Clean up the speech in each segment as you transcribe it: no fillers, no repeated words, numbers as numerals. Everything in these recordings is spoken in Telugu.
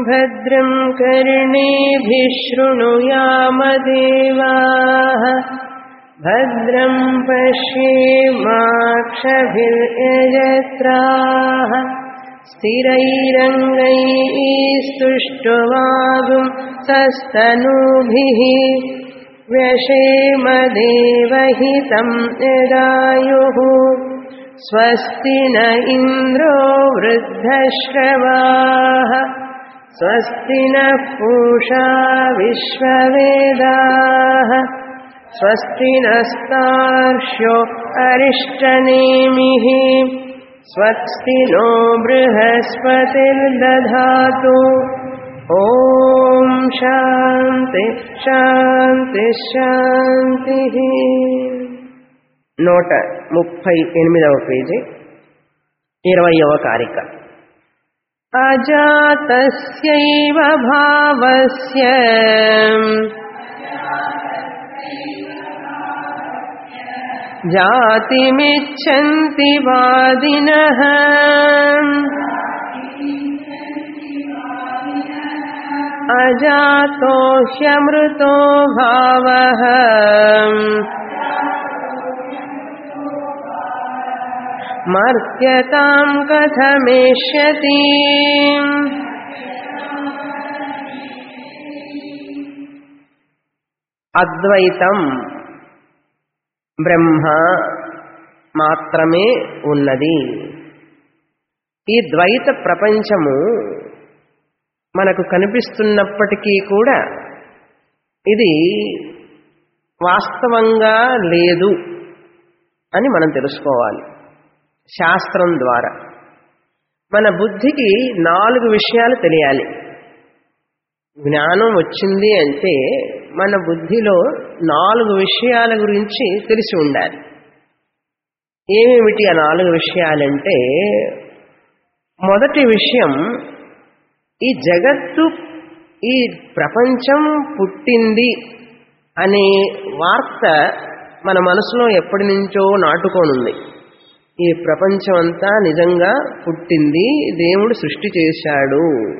भद्रं कर्णेभिः शृणुयामदेवाः भद्रं पश्येमाक्षभिर्यजत्राः स्थिरैरङ्गैस्तुष्ट्वागुंसस्तनूभिः व्यशेमदेवहितं यदायुः स्वस्ति न इन्द्रो वृद्धश्रवाः स्वस्ति नः पूषा विश्ववेदाः स्वस्ति नस्तार्क्ष्यो अरिष्टनेमिः स्वस्ति नो बृहस्पतिर्दधातु ॐ शान्ति शान्ति शान्तिः 138వ పేజీ 20వ కారిక అజాతస్యైవ భావస్య జాతిమిచ్చంతి వాదినః అజాతో హ్యమృతో భావః మర్త్యతాం కథమేష్యతి అద్వైతం బ్రహ్మ మాత్రమే ఉన్నది. ఈ ద్వైత ప్రపంచము మనకు కనిపిస్తున్నప్పటికీ కూడా ఇది వాస్తవంగా లేదు అని మనం తెలుసుకోవాలి. శాస్త్రం ద్వారా మన బుద్ధికి 4 విషయాలు తెలియాలి. జ్ఞానం వచ్చింది అంటే మన బుద్ధిలో 4 విషయాల గురించి తెలిసి ఉండాలి. ఏమేమిటి ఆ 4 విషయాలంటే, మొదటి విషయం, ఈ జగత్తు, ఈ ప్రపంచం పుట్టింది అనే వార్త మన మనసులో ఎప్పటి నుంచో నాటుకోనుంది. ఈ ప్రపంచం అంతా నిజంగా పుట్టింది, దేవుడు సృష్టి చేశాడు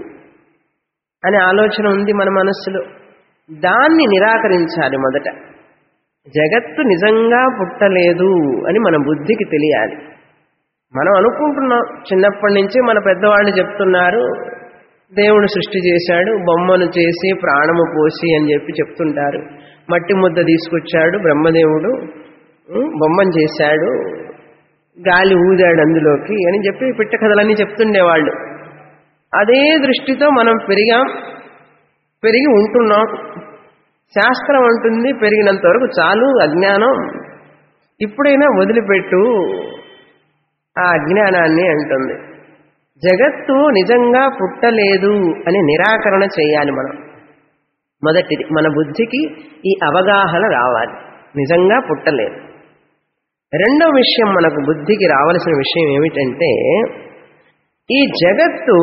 అనే ఆలోచన ఉంది మన మనస్సులో. దాన్ని నిరాకరించాలి. మొదట జగత్తు నిజంగా పుట్టలేదు అని మన బుద్ధికి తెలియాలి. మనం అనుకుంటున్నాం, చిన్నప్పటి నుంచే మన పెద్దవాళ్ళు చెప్తున్నారు దేవుడు సృష్టి చేశాడు, బొమ్మను చేసి ప్రాణము పోసి అని చెప్పి చెప్తుంటారు. మట్టి ముద్ద తీసుకొచ్చాడు బ్రహ్మదేవుడు, బొమ్మను చేశాడు, గాలి ఊదాడు అందులోకి అని చెప్పి పిట్ట కథలన్నీ చెప్తుండేవాళ్ళు. అదే దృష్టితో మనం పెరిగి ఉంటున్నాం. శాస్త్రం అంటుంది పెరిగినంత వరకు చాలు అజ్ఞానం, ఇప్పుడైనా వదిలిపెట్టు ఆ అజ్ఞానాన్ని అంటుంది. జగత్తు నిజంగా పుట్టలేదు అని నిరాకరణ చేయాలి మనం. మొదటిది, మన బుద్ధికి ఈ అవగాహన రావాలి, నిజంగా పుట్టలేదు. రెండవ విషయం, మనకు బుద్ధికి రావలసిన విషయం ఏమిటంటే, ఈ జగత్తు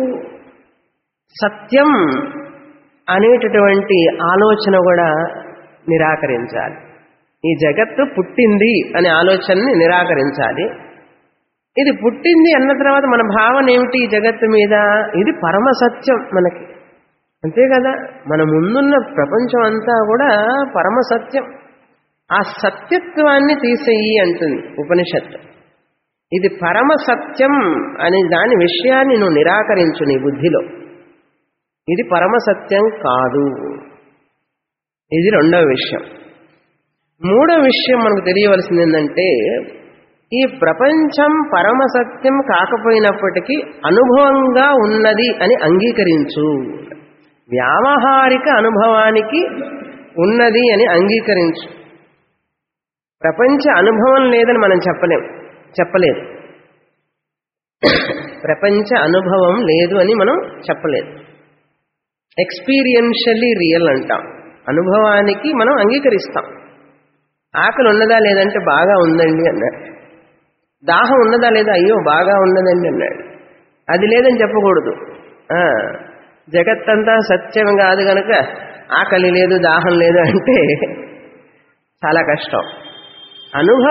సత్యం అనేటటువంటి ఆలోచన కూడా నిరాకరించాలి. ఈ జగత్తు పుట్టింది అనే ఆలోచనని నిరాకరించాలి. ఇది పుట్టింది అన్న తర్వాత మన భావన ఏమిటి ఈ జగత్తు మీద? ఇది పరమ సత్యం మనకి, అంతే కదా. మన ముందున్న ప్రపంచం అంతా కూడా పరమ సత్యం. ఆ సత్యత్వాన్ని తీసేయి అంటుంది ఉపనిషత్తు. ఇది పరమ సత్యం అనే దాని విషయాన్ని నువ్వు నిరాకరించు నీ బుద్ధిలో. ఇది పరమ సత్యం కాదు. ఇది రెండవ విషయం. మూడవ విషయం మనకు తెలియవలసింది ఏంటంటే, ఈ ప్రపంచం పరమ సత్యం కాకపోయినప్పటికీ అనుభవంగా ఉన్నది అని అంగీకరించు. వ్యావహారిక అనుభవానికి ఉన్నది అని అంగీకరించు. ప్రపంచ అనుభవం లేదని మనం చెప్పలేదు. ప్రపంచ అనుభవం లేదు అని మనం చెప్పలేదు. ఎక్స్పీరియన్షియల్లీ రియల్ అంటాం. అనుభవానికి మనం అంగీకరిస్తాం. ఆకలి ఉన్నదా లేదంటే బాగా ఉందండి అన్నాడు. దాహం ఉన్నదా లేదా, అయ్యో బాగా ఉన్నదండి అన్నాడు. అది లేదని చెప్పకూడదు. జగత్తంతా సత్యం కాదు కనుక ఆకలి లేదు దాహం లేదు అంటే చాలా కష్టం.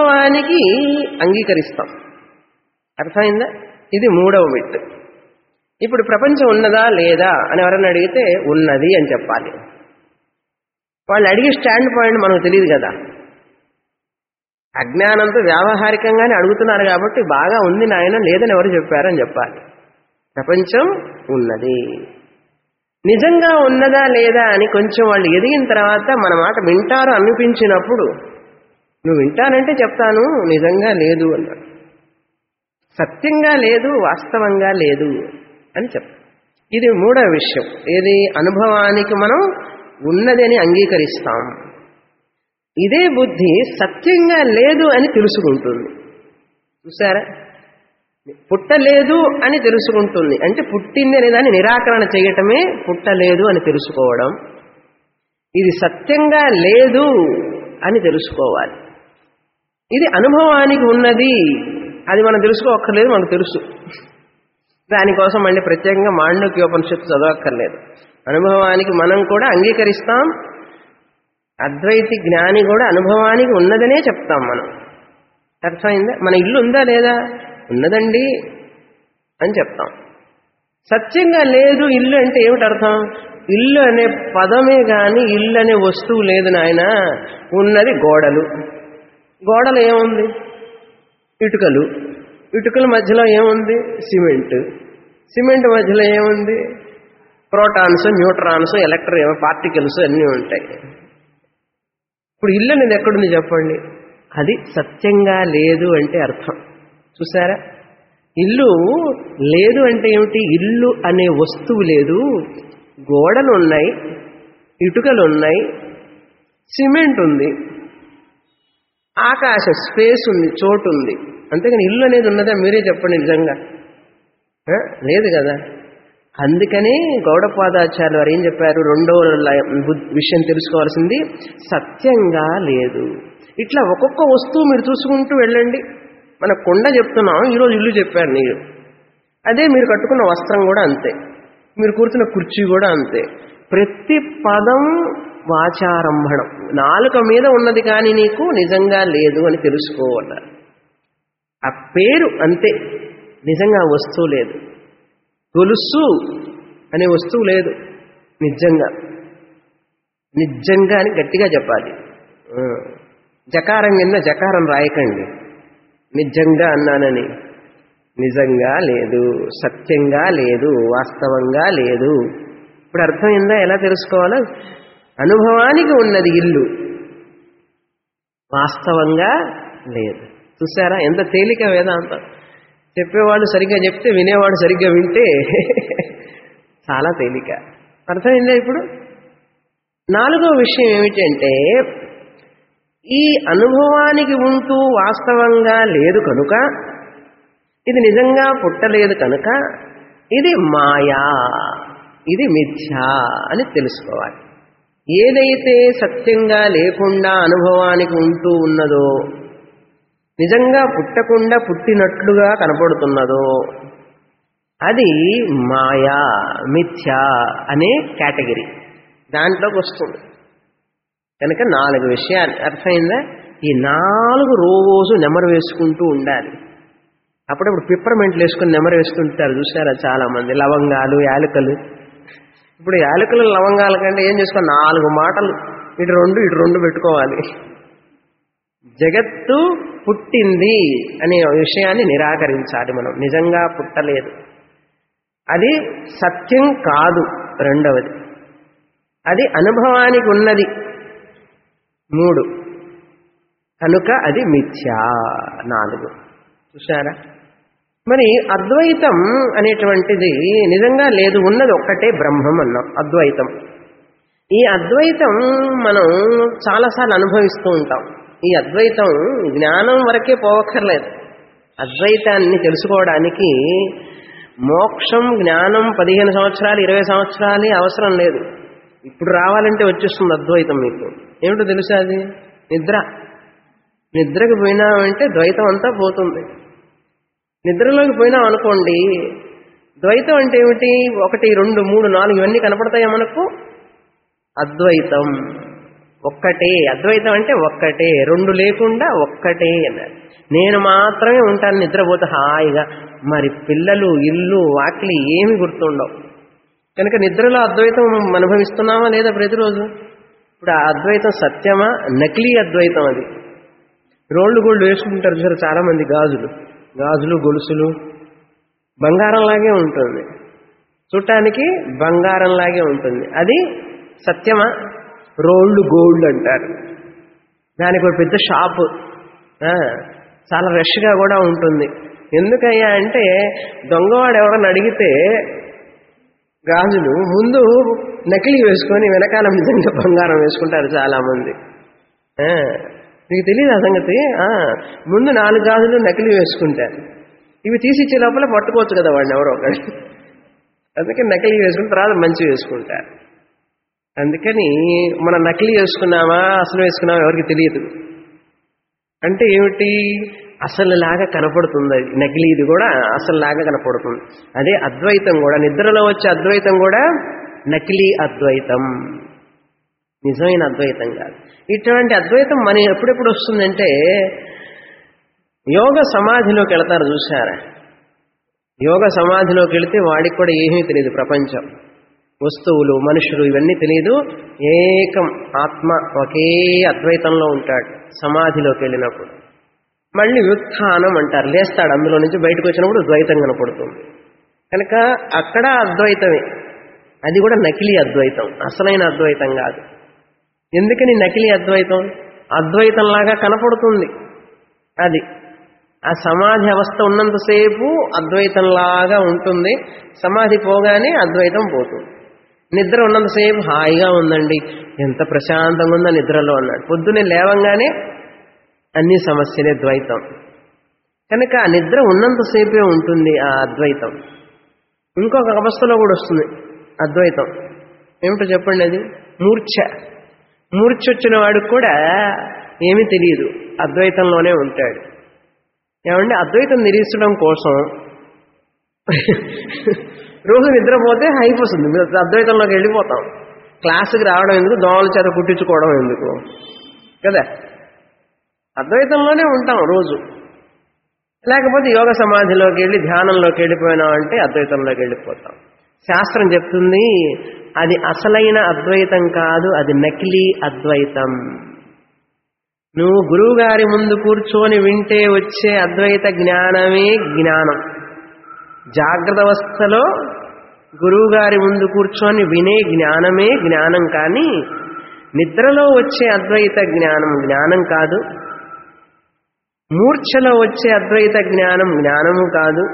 అనుభవానికి అంగీకరిస్తాం. అర్థమైందా? ఇది మూడవ మెట్టు. ఇప్పుడు ప్రపంచం ఉన్నదా లేదా అని ఎవరైనా అడిగితే ఉన్నది అని చెప్పాలి. వాళ్ళు అడిగే స్టాండ్ పాయింట్ మనకు తెలియదు కదా. అజ్ఞానంతో వ్యావహారికంగానే అడుగుతున్నారు కాబట్టి బాగా ఉంది నాయన, లేదని ఎవరు చెప్పారని చెప్పాలి. ప్రపంచం ఉన్నది. నిజంగా ఉన్నదా లేదా అని కొంచెం వాళ్ళు ఎదిగిన తర్వాత మన మాట వింటారు అనిపించినప్పుడు, నువ్వు వింటానంటే చెప్తాను నిజంగా లేదు అన్నాడు. సత్యంగా లేదు, వాస్తవంగా లేదు అని చెప్తాం. ఇది మూడవ విషయం. ఏది? అనుభవానికి మనం ఉన్నదని అంగీకరిస్తాం. ఇదే బుద్ధి సత్యంగా లేదు అని తెలుసుకుంటుంది. చూసారా? పుట్టలేదు అని తెలుసుకుంటుంది. అంటే పుట్టింది అనే దాన్ని నిరాకరణ చేయటమే పుట్టలేదు అని తెలుసుకోవడం. ఇది సత్యంగా లేదు అని తెలుసుకోవాలి. ఇది అనుభవానికి ఉన్నది, అది మనం తెలుసుకోవక్కర్లేదు, మనకు తెలుసు. దానికోసం మళ్ళీ ప్రత్యేకంగా మాండూక్యోపనిషత్తు చదవక్కర్లేదు. అనుభవానికి మనం కూడా అంగీకరిస్తాం. అద్వైతి జ్ఞాని కూడా అనుభవానికి ఉన్నదనే చెప్తాం మనం. అర్థమైందా? మన ఇల్లు ఉందా లేదా? ఉన్నదండి అని చెప్తాం. సత్యంగా లేదు ఇల్లు అంటే ఏమిటి అర్థం? ఇల్లు అనే పదమే కానీ ఇల్లు అనే వస్తువు లేదు నాయన. ఉన్నది గోడలు. గోడలు ఏముంది? ఇటుకలు. ఇటుకల మధ్యలో ఏముంది? సిమెంట్. సిమెంట్ మధ్యలో ఏముంది? ప్రోటాన్స్, న్యూట్రాన్స్, ఎలక్ట్రాన్ పార్టికల్స్ అన్నీ ఉంటాయి. ఇప్పుడు ఇల్లు అనేది ఎక్కడుంది చెప్పండి? అది సత్యంగా లేదు అంటే అర్థం. చూసారా? ఇల్లు లేదు అంటే ఏమిటి? ఇల్లు అనే వస్తువు లేదు. గోడలు ఉన్నాయి, ఇటుకలు ఉన్నాయి, సిమెంట్ ఉంది, ఆకాశం స్పేస్ ఉంది, చోటు ఉంది. అంతేగాని ఇల్లు అనేది ఉన్నదా? మీరే చెప్పండి నిజంగా. లేదు కదా. అందుకనే గౌడపాదాచార్యులు వారు ఏం చెప్పారు? రెండో విషయం తెలుసుకోవాల్సింది సత్యంగా లేదు. ఇట్లా ఒక్కొక్క వస్తువు మీరు చూసుకుంటూ వెళ్ళండి. మన కొండ చెప్తున్నాం, ఈరోజు ఇల్లు చెప్పారు మీరు. అదే మీరు కట్టుకున్న వస్త్రం కూడా అంతే, మీరు కూర్చున్న కుర్చీ కూడా అంతే. ప్రతి పదం వాచారంభణం, నాలుక మీద ఉన్నది కానీ నీకు నిజంగా లేదు అని తెలుసుకోవాలి. ఆ పేరు అంతే, నిజంగా వస్తువు లేదు. గొలుసు అనే వస్తువు లేదు నిజంగా. నిజంగా అని గట్టిగా చెప్పాలి. జకారం కింద జకారం రాయకండి. నిజంగా అన్నానని. నిజంగా లేదు, సత్యంగా లేదు, వాస్తవంగా లేదు. ఇప్పుడు అర్థమైందా ఎలా తెలుసుకోవాలో? అనుభవానికి ఉన్నది ఇల్లు, వాస్తవంగా లేదు. చూసారా ఎంత తేలిక వేదాంతం. చెప్పేవాడు సరిగ్గా చెప్తే వినేవాడు సరిగ్గా వింటే చాలా తేలిక. అర్థమైందా? ఇప్పుడు నాలుగో విషయం ఏమిటంటే, ఈ అనుభవానికి ఉంటూ వాస్తవంగా లేదు కనుక, ఇది నిజంగా పుట్టలేదు కనుక ఇది మాయా, ఇది మిథ్యా అని తెలుసుకోవాలి. ఏదైతే సత్యంగా లేకుండా అనుభవానికి ఉంటూ ఉన్నదో, నిజంగా పుట్టకుండా పుట్టినట్లుగా కనపడుతున్నదో, అది మాయా, మిథ్యా అనే కేటగిరీ దాంట్లోకి వస్తుంది. కనుక 4 విషయాలు అర్థమైందా? ఈ 4 రోజు నెమరు వేసుకుంటూ ఉండాలి. అప్పుడప్పుడు పిప్పర్మెంట్లు వేసుకుని నెమరు వేసుకుంటారు చూసారా చాలా మంది. లవంగాలు, యాలకులు. ఇప్పుడు యాలకులు లవంగాల కంటే ఏం చేసుకోవాలి? 4 మాటలు ఇటు 2 పెట్టుకోవాలి. జగత్తు పుట్టింది అనే విషయాన్ని నిరాకరించాలి మనం. నిజంగా పుట్టలేదు, అది సత్యం కాదు. రెండవది, అది అనుభవానికి ఉన్నది. 3 కనుక అది మిథ్యా. 4 చూసారా? మరి అద్వైతం అనేటువంటిది నిజంగా లేదు, ఉన్నది ఒక్కటే బ్రహ్మం అన్నాం అద్వైతం. ఈ అద్వైతం మనం చాలాసార్లు అనుభవిస్తూ ఉంటాం. ఈ అద్వైతం జ్ఞానం వరకే పోవక్కర్లేదు. అద్వైతాన్ని తెలుసుకోవడానికి మోక్షం, జ్ఞానం 15 సంవత్సరాలు 20 సంవత్సరాలు అవసరం లేదు. ఇప్పుడు రావాలంటే వచ్చేస్తుంది అద్వైతం. మీకు ఏమిటో తెలుసా? అది నిద్ర. నిద్రకు పోయినామంటే ద్వైతం అంతా పోతుంది. నిద్రలోకి పోయినాం అనుకోండి, ద్వైతం అంటే ఏమిటి? 1 2 3 4 ఇవన్నీ కనపడతాయా మనకు? అద్వైతం ఒక్కటే. అద్వైతం అంటే ఒక్కటే, 2 లేకుండా ఒక్కటే అన్నారు. నేను మాత్రమే ఉంటాను నిద్రపోతే హాయిగా, మరి పిల్లలు, ఇల్లు, వాకిలి ఏమి గుర్తుండవు. కనుక నిద్రలో అద్వైతం అనుభవిస్తున్నామా లేదా ప్రతిరోజు? ఇప్పుడు ఆ అద్వైతం సత్యమా, నకిలీ అద్వైతం? అది రోళ్ళు గోల్డ్ వేసుకుంటారు చూసారు చాలా మంది, గాజులు గొలుసులు బంగారంలాగే ఉంటుంది, చూడటానికి బంగారంలాగే ఉంటుంది. అది సత్యమా? రోళ్ళు గోల్డ్ అంటారు. దానికి ఒక పెద్ద షాపు, చాలా రష్గా కూడా ఉంటుంది. ఎందుకయ్యా అంటే దొంగవాడు ఎవరన్నా అడిగితే గాజులు ముందు నకిలీ వేసుకొని వెనకాల నిజంగా బంగారం వేసుకుంటారు చాలామంది. మీకు తెలియదు ఆ సంగతి? ముందు 4 గాజులు నకిలీ వేసుకుంటారు, ఇవి తీసిచ్చే లోపల పట్టుకోవచ్చు కదా వాడిని ఎవరో ఒకటి. అందుకే నకిలీ వేసుకున్న తర్వాత మంచి వేసుకుంటారు. అందుకని మనం నకిలీ వేసుకున్నామా అసలు వేసుకున్నామా ఎవరికి తెలియదు. అంటే ఏమిటి? అసలులాగా కనపడుతుంది, అది నకిలీది కూడా అసలులాగా కనపడుతుంది. అదే అద్వైతం కూడా, నిద్రలో వచ్చే అద్వైతం కూడా నకిలీ అద్వైతం, నిజమైన అద్వైతం కాదు. ఇటువంటి అద్వైతం మన ఎప్పుడెప్పుడు వస్తుందంటే యోగ సమాధిలోకి వెళతారు చూసారా? యోగ సమాధిలోకి వెళితే వాడికి కూడా ఏమీ తెలియదు, ప్రపంచం, వస్తువులు, మనుషులు ఇవన్నీ తెలియదు. ఏకం ఆత్మ ఒకే అద్వైతంలో ఉంటాడు సమాధిలోకి వెళ్ళినప్పుడు. మళ్ళీ వ్యుత్థానం అంటారు, లేస్తాడు అందులో నుంచి, బయటకు వచ్చినప్పుడు ద్వైతం కనపడుతుంది. కనుక అక్కడ అద్వైతమే, అది కూడా నకిలీ అద్వైతం, అసలైన అద్వైతం కాదు. ఎందుకని నకిలీ అద్వైతం? అద్వైతంలాగా కనపడుతుంది. అది ఆ సమాధి అవస్థ ఉన్నంతసేపు అద్వైతంలాగా ఉంటుంది, సమాధి పోగానే అద్వైతం పోతుంది. నిద్ర ఉన్నంతసేపు హాయిగా ఉందండి, ఎంత ప్రశాంతంగా ఉందో నిద్రలో అన్నాడు, పొద్దున్నే లేవంగానే అన్ని సమస్యలే, ద్వైతం. కనుక ఆ నిద్ర ఉన్నంతసేపే ఉంటుంది ఆ అద్వైతం. ఇంకొక అవస్థలో కూడా వస్తుంది అద్వైతం, ఏమిటో చెప్పండి? అది మూర్ఛ వచ్చిన వాడికి కూడా ఏమీ తెలియదు, అద్వైతంలోనే ఉంటాడు. ఏమంటే అద్వైతం నిరీక్షడం కోసం రోజు నిద్రపోతే అయిపోతుంది, అద్వైతంలోకి వెళ్ళిపోతాం. క్లాసుకి రావడం ఎందుకు, దోమల చేత కుట్టించుకోవడం ఎందుకు కదా, అద్వైతంలోనే ఉంటాం రోజు. లేకపోతే యోగ సమాధిలోకి వెళ్ళి ధ్యానంలోకి వెళ్ళిపోయినాం అంటే అద్వైతంలోకి వెళ్ళిపోతాం. శాస్త్రం చెప్తుంది అది అసలైన అద్వైతం కాదు, అది నకిలీ అద్వైతం. నువ్వు గురువుగారి ముందు కూర్చొని వింటే వచ్చే అద్వైత జ్ఞానమే జ్ఞానం. జాగ్రత్త అవస్థలో గురువుగారి ముందు కూర్చొని వినే జ్ఞానమే జ్ఞానం, కానీ నిద్రలో వచ్చే అద్వైత జ్ఞానం జ్ఞానం కాదు, మూర్ఛలో వచ్చే అద్వైత జ్ఞానం జ్ఞానము కాదు,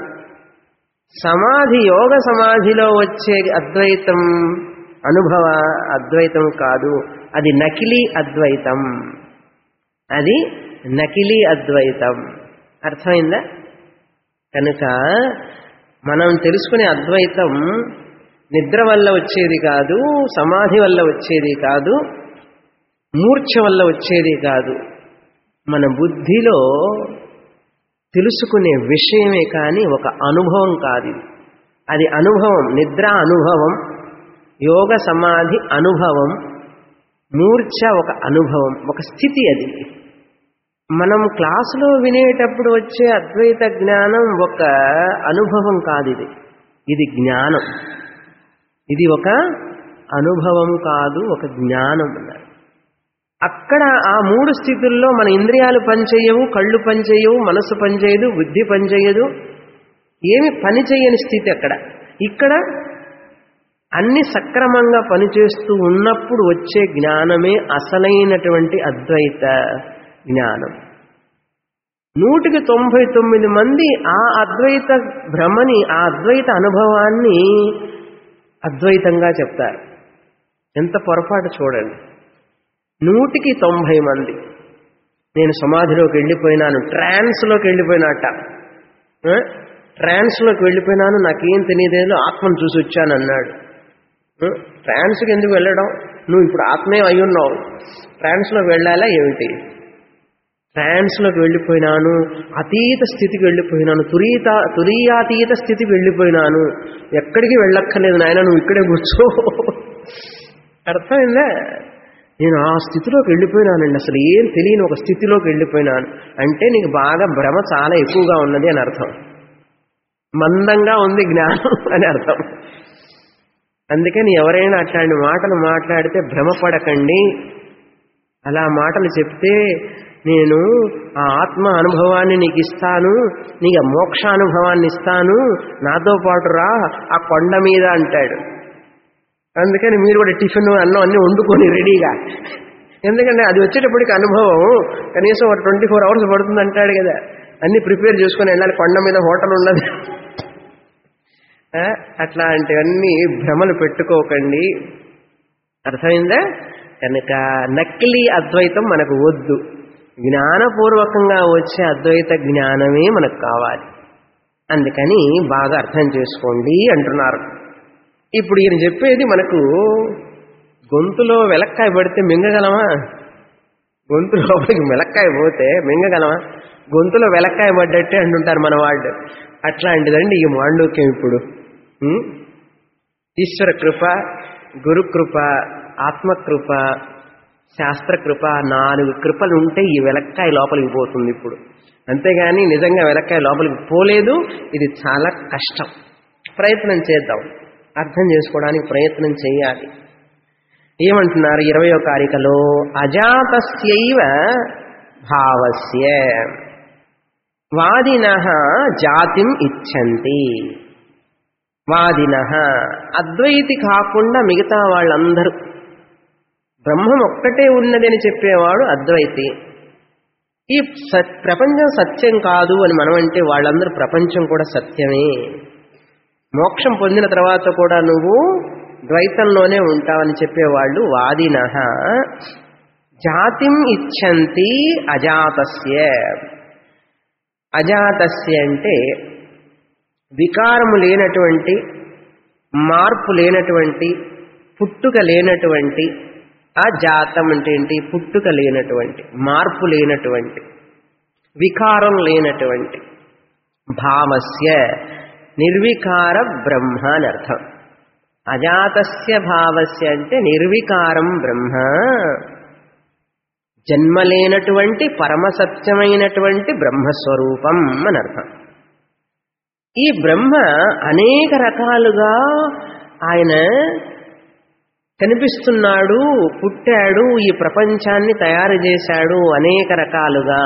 యోగ సమాధిలో వచ్చే అద్వైతం అనుభవ అద్వైతం కాదు, అది నకిలీ అద్వైతం. అది నకిలీ అద్వైతం. అర్థమైందా? కనుక మనం తెలుసుకునే అద్వైతం నిద్ర వల్ల వచ్చేది కాదు, సమాధి వల్ల వచ్చేది కాదు, మూర్ఛ వల్ల వచ్చేది కాదు, మన బుద్ధిలో తెలుసుకునే విషయమే కానీ ఒక అనుభవం కాదు. అది అనుభవం, నిద్ర అనుభవం, యోగ సమాధి అనుభవం, మూర్ఛ ఒక అనుభవం, ఒక స్థితి. అది మనం క్లాసులో వినేటప్పుడు వచ్చే అద్వైత జ్ఞానం ఒక అనుభవం కాదు, ఇది జ్ఞానం. ఇది ఒక అనుభవం కాదు, ఒక జ్ఞానం అన్నారు. అక్కడ ఆ 3 స్థితుల్లో మన ఇంద్రియాలు పనిచేయవు, కళ్ళు పనిచేయవు, మనసు పనిచేయదు, బుద్ధి పనిచేయదు, ఏమి పని చేయని స్థితి అక్కడ. ఇక్కడ అన్ని సక్రమంగా పనిచేస్తూ ఉన్నప్పుడు వచ్చే జ్ఞానమే అసలైనటువంటి అద్వైత జ్ఞానం. 199 మంది ఆ అద్వైత భ్రమని, ఆ అద్వైత అనుభవాన్ని అద్వైతంగా చెప్తారు. ఎంత పొరపాటు చూడండి. 190 మంది నేను సమాధిలోకి వెళ్ళిపోయినాను, ట్రాన్స్లోకి వెళ్ళిపోయినట్ట, ట్రాన్స్లోకి వెళ్ళిపోయినాను, నాకేం తెలియదేదో ఆత్మను చూసి వచ్చాను అన్నాడు. ట్రాన్స్కి ఎందుకు వెళ్ళడం? నువ్వు ఇప్పుడు ఆత్మే అయ్యున్నావు, ట్రాన్స్లోకి వెళ్ళాలా ఏమిటి? ట్రాన్స్లోకి వెళ్ళిపోయినాను, అతీత స్థితికి వెళ్ళిపోయినాను, తురీయాతీత స్థితికి వెళ్ళిపోయినాను, ఎక్కడికి వెళ్ళక్కర్లేదు నాయన, నువ్వు ఇక్కడే కూర్చో. అర్థమైందా? నేను ఆ స్థితిలోకి వెళ్ళిపోయినానండి, అసలు ఏం తెలియని ఒక స్థితిలోకి వెళ్ళిపోయినాను అంటే నీకు బాగా భ్రమ చాలా ఎక్కువగా ఉన్నది అని అర్థం. మందంగా ఉంది జ్ఞానం అని అర్థం. అందుకని ఎవరైనా అట్లాంటి మాటలు మాట్లాడితే భ్రమపడకండి. అలా మాటలు చెప్తే నేను ఆ ఆత్మ అనుభవాన్ని నీకు ఇస్తాను, నీకు మోక్షానుభవాన్ని ఇస్తాను, నాతో పాటు రా ఆ కొండ మీద అంటాడు. అందుకని మీరు కూడా టిఫిన్ అన్నం అన్నీ వండుకొని రెడీగా, ఎందుకంటే అది వచ్చేటప్పటికి అనుభవం కనీసం ఒక 24 hours పడుతుంది అంటాడు కదా. అన్నీ ప్రిపేర్ చేసుకొని వెళ్ళాలి, కొండ మీద హోటల్ ఉన్నది. అట్లాంటివన్నీ భ్రమలు పెట్టుకోకండి. అర్థమైందా? కనుక నకిలీ అద్వైతం మనకు వద్దు. జ్ఞానపూర్వకంగా వచ్చే అద్వైత జ్ఞానమే మనకు కావాలి. అందుకని బాగా అర్థం చేసుకోండి అంటున్నారు. ఇప్పుడు ఈయన చెప్పేది మనకు గొంతులో వెలక్కాయ పడితే మింగగలమా? గొంతు లోపలికి వెలక్కాయ పోతే మింగగలమా? గొంతులో వెలక్కాయ పడ్డట్టే అంటుంటారు మన వాళ్ళు. అట్లాంటిదండి ఈ మాండూక్యం. ఇప్పుడు ఈశ్వర కృప, గురుకృప, ఆత్మకృప, శాస్త్రకృప, 4 కృపలు ఉంటే ఈ వెలక్కాయ లోపలికి పోతుంది ఇప్పుడు. అంతేగాని నిజంగా వెలక్కాయ లోపలికి పోలేదు. ఇది చాలా కష్టం. ప్రయత్నం చేద్దాం, అర్థం చేసుకోవడానికి ప్రయత్నం చేయాలి. ఏమంటున్నారు 20వ కారికలో? అజాతస్యైవ భావస్య వాదినః జాతిం ఇచ్ఛంతి. వాదినః అద్వైతి కాకుండా మిగతా వాళ్ళందరూ, బ్రహ్మం ఒక్కటే ఉన్నదని చెప్పేవాడు అద్వైతి. ఈ ప్రపంచం సత్యం కాదు అని మనం అంటే వాళ్ళందరూ ప్రపంచం కూడా సత్యమే, మోక్షం పొందిన తర్వాత కూడా నువ్వు ద్వైతంలోనే ఉంటావని చెప్పేవాళ్ళు వాదినః జాతిం ఇచ్ఛంతి అజాతస్య. అజాతస్య అంటే వికారము లేనటువంటి, మార్పు లేనటువంటి, పుట్టుక లేనటువంటి. అజాతం అంటే ఏంటి? పుట్టుక లేనటువంటి, మార్పు లేనటువంటి, వికారం లేనటువంటి. భావస్య నిర్వికార బ్రహ్మ అని అర్థం. అజాతస్య భావస్య అంటే నిర్వికారం బ్రహ్మ, జన్మ లేనటువంటి పరమసత్యమైనటువంటి బ్రహ్మస్వరూపం అని అర్థం. ఈ బ్రహ్మ అనేక రకాలుగా ఆయన కనిపిస్తున్నాడు, పుట్టాడు, ఈ ప్రపంచాన్ని తయారు చేశాడు అనేక రకాలుగా.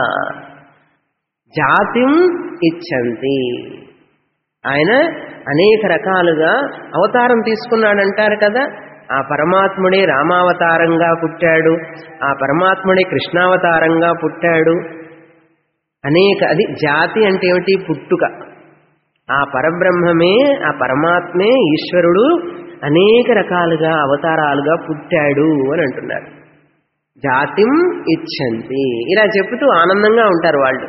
జాతిం ఇచ్ఛంతి, ఆయన అనేక రకాలుగా అవతారం తీసుకున్నాడంటారు కదా. ఆ పరమాత్ముడే రామావతారంగా పుట్టాడు, ఆ పరమాత్ముడే కృష్ణావతారంగా పుట్టాడు. అనేక, అది జాతి అంటే ఏమిటి? పుట్టుక. ఆ పరబ్రహ్మమే, ఆ పరమాత్మే, ఈశ్వరుడు అనేక రకాలుగా అవతారాలుగా పుట్టాడు అని అంటున్నారు. జాతిం ఇచ్ఛంతి. ఇలా చెప్తూ ఆనందంగా ఉంటారు వాళ్ళు.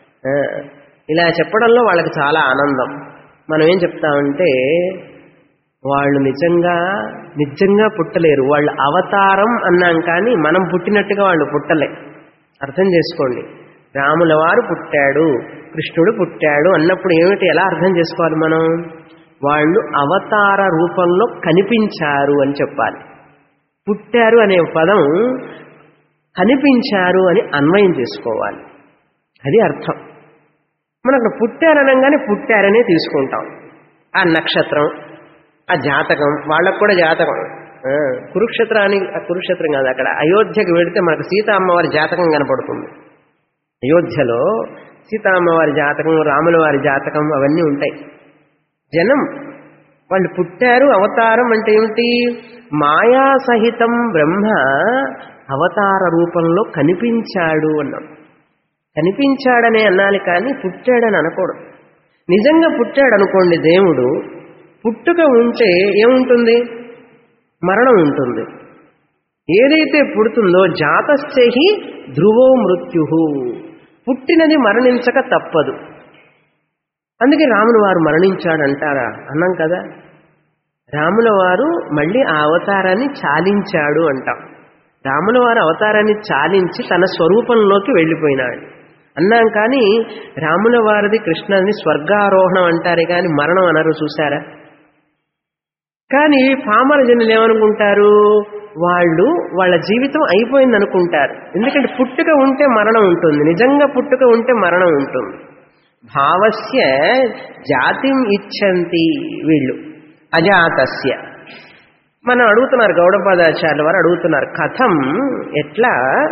ఇలా చెప్పడంలో వాళ్ళకి చాలా ఆనందం. మనం ఏం చెప్తామంటే వాళ్ళు నిజంగా పుట్టలేరు. వాళ్ళు అవతారం అన్నాం కానీ మనం పుట్టినట్టుగా వాళ్ళు పుట్టలే. అర్థం చేసుకోండి. రాముల వారు పుట్టాడు, కృష్ణుడు పుట్టాడు అన్నప్పుడు ఏమిటి, ఎలా అర్థం చేసుకోవాలి మనం? వాళ్ళు అవతార రూపంలో కనిపించారు అని చెప్పాలి. పుట్టారు అనే పదం కనిపించారు అని అన్వయం చేసుకోవాలి. అది అర్థం. మనం అక్కడ పుట్టారనగానే పుట్టారనే తీసుకుంటాం. ఆ నక్షత్రం, ఆ జాతకం, వాళ్ళకు కూడా జాతకం. కురుక్షేత్రం కాదు, అక్కడ అయోధ్యకు వెళితే మనకు సీతా అమ్మవారి జాతకం కనపడుతుంది. అయోధ్యలో సీతా అమ్మవారి జాతకం, రాముల వారి జాతకం అవన్నీ ఉంటాయి. జనం వాళ్ళు పుట్టారు. అవతారం అంటే ఏమిటి? మాయా సహితం బ్రహ్మ అవతార రూపంలో కనిపించాడు అన్నాం. కనిపించాడనే అనాలి కానీ పుట్టాడని అనకూడదు. నిజంగా పుట్టాడు అనుకోండి దేవుడు, పుట్టుక ఉంటే ఏముంటుంది? మరణం ఉంటుంది. ఏదైతే పుడుతుందో జాతస్యహి ధ్రువో మృత్యు, పుట్టినది మరణించక తప్పదు. అందుకే రాముల వారు మరణించాడంటారా? అన్నాం కదా. రాముల వారు మళ్ళీ ఆ అవతారాన్ని చాలించాడు అంటాం. రాముల వారు అవతారాన్ని చాలించి తన స్వరూపంలోకి వెళ్ళిపోయినాడు అన్నాం. కానీ రాముల వారిది కృష్ణుని స్వర్గారోహణం అంటారే కానీ మరణం అనరు. చూశారా? కానీ పామర జనులు ఏమనుకుంటారు? వాళ్ళు వాళ్ళ జీవితం అయిపోయింది అనుకుంటారు. ఎందుకంటే పుట్టుక ఉంటే మరణం ఉంటుంది. నిజంగా పుట్టుక ఉంటే మరణం ఉంటుంది. భావస్య జాతిం ఇచ్చంతి వీళ్ళు అజాతస్య. మనం అడుగుతున్నారు, గౌడపాదాచార్యుల వారు అడుగుతున్నారు, కథం ఎట్లా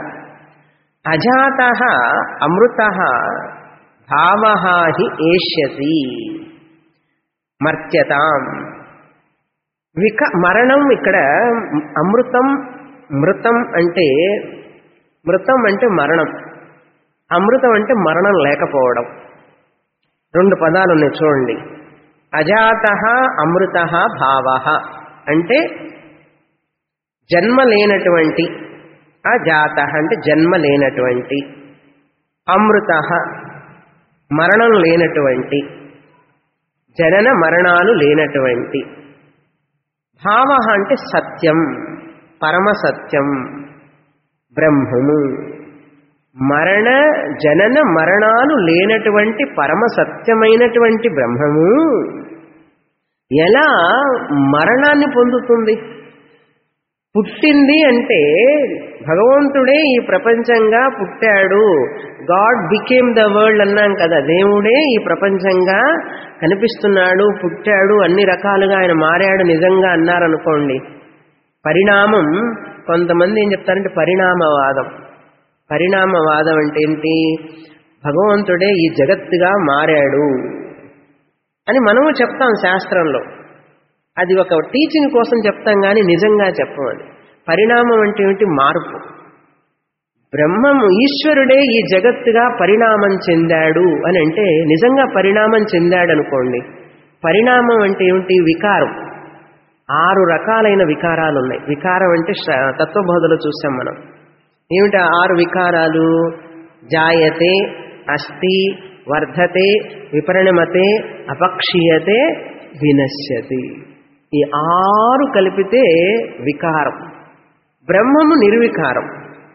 అజాతః అమృతః భావః హి ఏష్యతి మర్త్యతాం. మరణం ఇక్కడ అమృతం మృతం అంటే మృతం అంటే మరణం, అమృతం అంటే మరణం లేకపోవడం. రెండు పదాలు ఉన్నాయి చూడండి. అజాతః అమృతః భావః అంటే జన్మ లేనటువంటి, అజాతః అంటే జన్మ లేనటువంటి, అమృతః మరణం లేనటువంటి, జనన మరణాలు లేనటువంటి, భావః అంటే సత్యం పరమసత్యం బ్రహ్మము. మరణ జనన మరణాలు లేనటువంటి పరమసత్యమైనటువంటి బ్రహ్మము ఎలా మరణాన్ని పొందుతుంది? పుట్టింది అంటే భగవంతుడే ఈ ప్రపంచంగా పుట్టాడు. గాడ్ బికేమ్ ద వరల్డ్ అన్నాం కదా, దేవుడే ఈ ప్రపంచంగా కనిపిస్తున్నాడు, పుట్టాడు, అన్ని రకాలుగా ఆయన మారాడు నిజంగా అన్నారనుకోండి. పరిణామం, కొంతమంది ఏం చెప్తారంటే పరిణామవాదం. పరిణామవాదం అంటే ఏంటి? భగవంతుడే ఈ జగత్తుగా మారాడు అని మనము చెప్తాం శాస్త్రంలో. అది ఒక టీచింగ్ కోసం చెప్తాం కానీ నిజంగా చెప్పం. అది పరిణామం అంటే ఏమిటి? మార్పు. బ్రహ్మము ఈశ్వరుడే ఈ జగత్తుగా పరిణామం చెందాడు అని అంటే నిజంగా పరిణామం చెందాడు అనుకోండి. పరిణామం అంటే ఏమిటి? వికారం. 6 రకాలైన వికారాలు ఉన్నాయి. వికారం అంటే తత్వబోధలో చూసాం మనం. ఏమిటి 6 వికారాలు? జాయతే, అస్తి, వర్ధతే, విపరిణమతే, అపక్షీయతే, వినశ్యతి. ఈ 6 కలిపితే వికారం. బ్రహ్మము నిర్వికారం.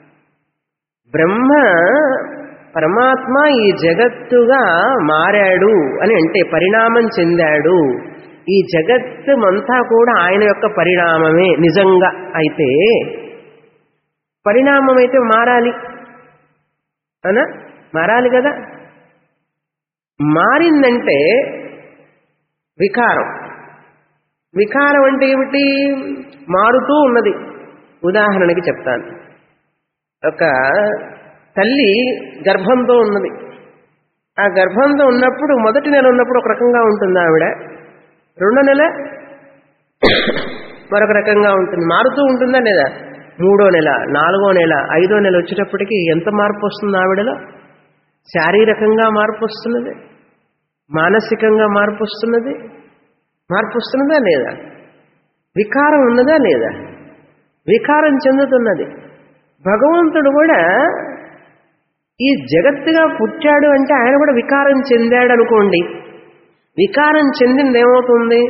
బ్రహ్మ పరమాత్మ ఈ జగత్తుగా మారాడు అని అంటే పరిణామం చెందాడు. ఈ జగత్తుమంతా కూడా ఆయన యొక్క పరిణామమే నిజంగా. అయితే పరిణామం అయితే మారాలి అనా? మారాలి కదా. మారిందంటే వికారం. వికారం అంటే ఏమిటి? మారుతూ ఉన్నది. ఉదాహరణకి చెప్తాను. ఒక తల్లి గర్భంతో ఉన్నది. ఆ గర్భంతో ఉన్నప్పుడు మొదటి నెల ఉన్నప్పుడు ఒక రకంగా ఉంటుంది ఆవిడ, రెండో నెల మరొక రకంగా ఉంటుంది. మారుతూ ఉంటుందా లేదా? మూడో నెల, నాలుగో నెల, ఐదో నెల వచ్చేటప్పటికి ఎంత మార్పు వస్తుంది ఆవిడలో? శారీరకంగా మార్పు వస్తున్నది, మానసికంగా మార్పు వస్తున్నది. మార్పు వస్తున్నదా లేదా? వికారం ఉన్నదా లేదా? వికారం చెందుతున్నది. భగవంతుడు కూడా ఈ జగత్తుగా పుట్టాడు అంటే ఆయన కూడా వికారం చెందాడు అనుకోండి. వికారం చెందింది ఏమవుతుంది?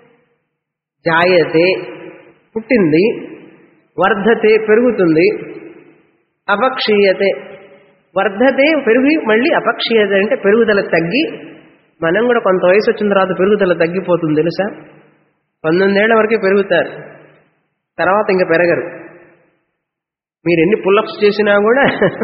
జాయతే పుట్టింది, వర్ధతే పెరుగుతుంది, అపక్షీయతే వర్ధతే పెరిగి మళ్ళీ అపక్షీయత అంటే పెరుగుదల తగ్గి. మనం కూడా కొంత వయసు వచ్చిన తర్వాత పెరుగుదల తగ్గిపోతుంది తెలుసా? 19 ఏళ్ల వరకే పెరుగుతారు, తర్వాత ఇంకా పెరగరు. మీరు ఎన్ని పుల్లప్స్ చేసినా కూడా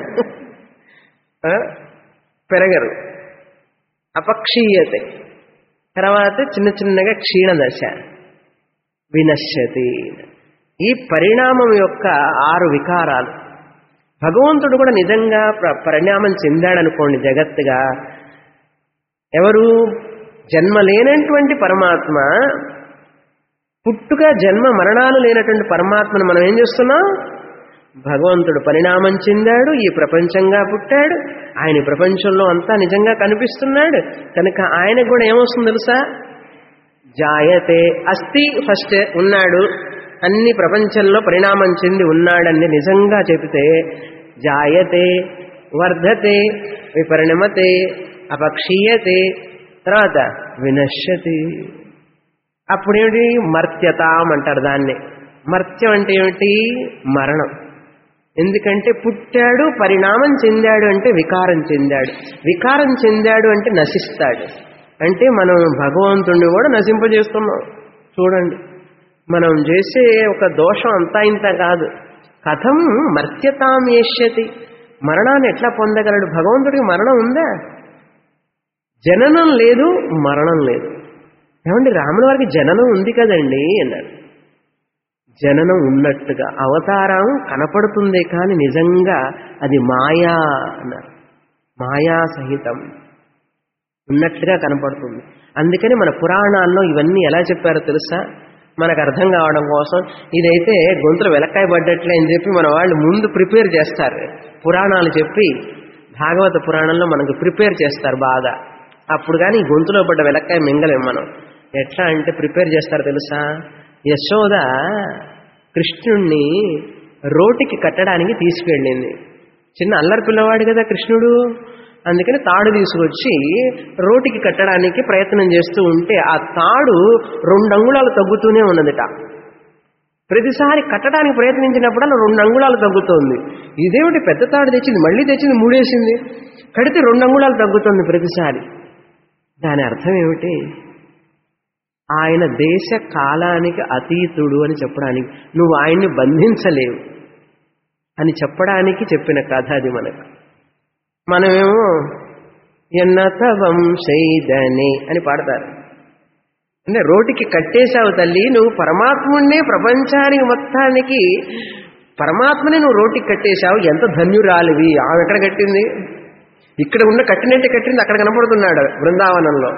పెరగరు. అపక్షీయతే తర్వాత చిన్న చిన్నగా క్షీణదశ, వినశ్యతి. ఈ పరిణామం యొక్క 6 వికారాలు. భగవంతుడు కూడా నిజంగా పరిణామం చెందాడనుకోండి జగత్తుగా. ఎవరు? జన్మ లేనటువంటి పరమాత్మ, పుట్టుక జన్మ మరణాలు లేనటువంటి పరమాత్మను మనం ఏం చేస్తున్నాం? భగవంతుడు పరిణామం చెందాడు, ఈ ప్రపంచంగా పుట్టాడు, ఆయన ప్రపంచంలో అంతా నిజంగా కనిపిస్తున్నాడు కనుక ఆయనకు కూడా ఏమొస్తుంది తెలుసా? జాయతే అస్తి ఫస్ట్ ఉన్నాడు, అన్ని ప్రపంచంలో పరిణామం చెంది ఉన్నాడని నిజంగా చెబితే జాయతే వర్ధతే విపరిణమతే అపక్షీయతే తర్వాత వినశ్యతి. అప్పుడేమిటి? మర్త్యతాం అంటారు దాన్ని. మర్త్యం అంటే ఏమిటి? మరణం. ఎందుకంటే పుట్టాడు, పరిణామం చెందాడు అంటే వికారం చెందాడు. వికారం చెందాడు అంటే నశిస్తాడు. అంటే మనం భగవంతుణ్ణి కూడా నశింపజేస్తున్నాం. చూడండి, మనం చేసే ఒక దోషం అంతా ఇంత కాదు. కథం మర్త్యతాం ఏష్యతి. మరణాన్ని ఎట్లా పొందగలడు? భగవంతుడికి మరణం ఉందా? జననం లేదు, మరణం లేదు. ఏమండి రాముల వారికి జననం ఉంది కదండి అన్నాడు. జననం ఉన్నట్టుగా అవతారం కనపడుతుందే కానీ నిజంగా అది మాయా అన్నారు. మాయా సహితం ఉన్నట్టుగా కనపడుతుంది. అందుకని మన పురాణాల్లో ఇవన్నీ ఎలా చెప్పారో తెలుసా? మనకు అర్థం కావడం కోసం. ఇదైతే గొంతులు వెలక్కాయ పడ్డట్లే అని చెప్పి మన వాళ్ళు ముందు ప్రిపేర్ చేస్తారు. పురాణాలు చెప్పి భాగవత పురాణంలో మనకు ప్రిపేర్ చేస్తారు బాగా. అప్పుడు కానీ ఈ గొంతులో పడ్డ వెలక్కాయ మింగలేం మనం. ఎట్లా అంటే ప్రిపేర్ చేస్తారు తెలుసా? యశోద కృష్ణుణ్ణి రోటికి కట్టడానికి తీసుకువెళ్ళింది. చిన్న అల్లరి పిల్లవాడు కదా కృష్ణుడు. అందుకని తాడు తీసుకొచ్చి రోటికి కట్టడానికి ప్రయత్నం చేస్తూ ఉంటే ఆ తాడు 2 అంగుళాలు తగ్గుతూనే ఉన్నదిట. ప్రతిసారి కట్టడానికి ప్రయత్నించినప్పుడల్లా 2 అంగుళాలు తగ్గుతోంది. ఇదేమిటి పెద్ద తాడు తెచ్చింది, మళ్ళీ తెచ్చింది, 3 వేసింది, కడితే 2 అంగుళాలు తగ్గుతుంది ప్రతిసారి. దాని అర్థం ఏమిటి? ఆయన దేశ కాలానికి అతీతుడు అని చెప్పడానికి, నువ్వు ఆయన్ని బంధించలేవు అని చెప్పడానికి చెప్పిన కథ అది మనకు. మనమేమో ఎన్నత వంశైదనే అని పాడతారు. అంటే రోటికి కట్టేశావు తల్లి, నువ్వు పరమాత్ముడినే ప్రపంచానికి మొత్తానికి పరమాత్మని నువ్వు రోటికి కట్టేశావు, ఎంత ధన్యురాలివి. ఆమె ఎక్కడ కట్టింది? ఇక్కడ ఉన్న కట్టినట్టే కట్టింది, అక్కడ కనపడుతున్నాడు బృందావనంలో.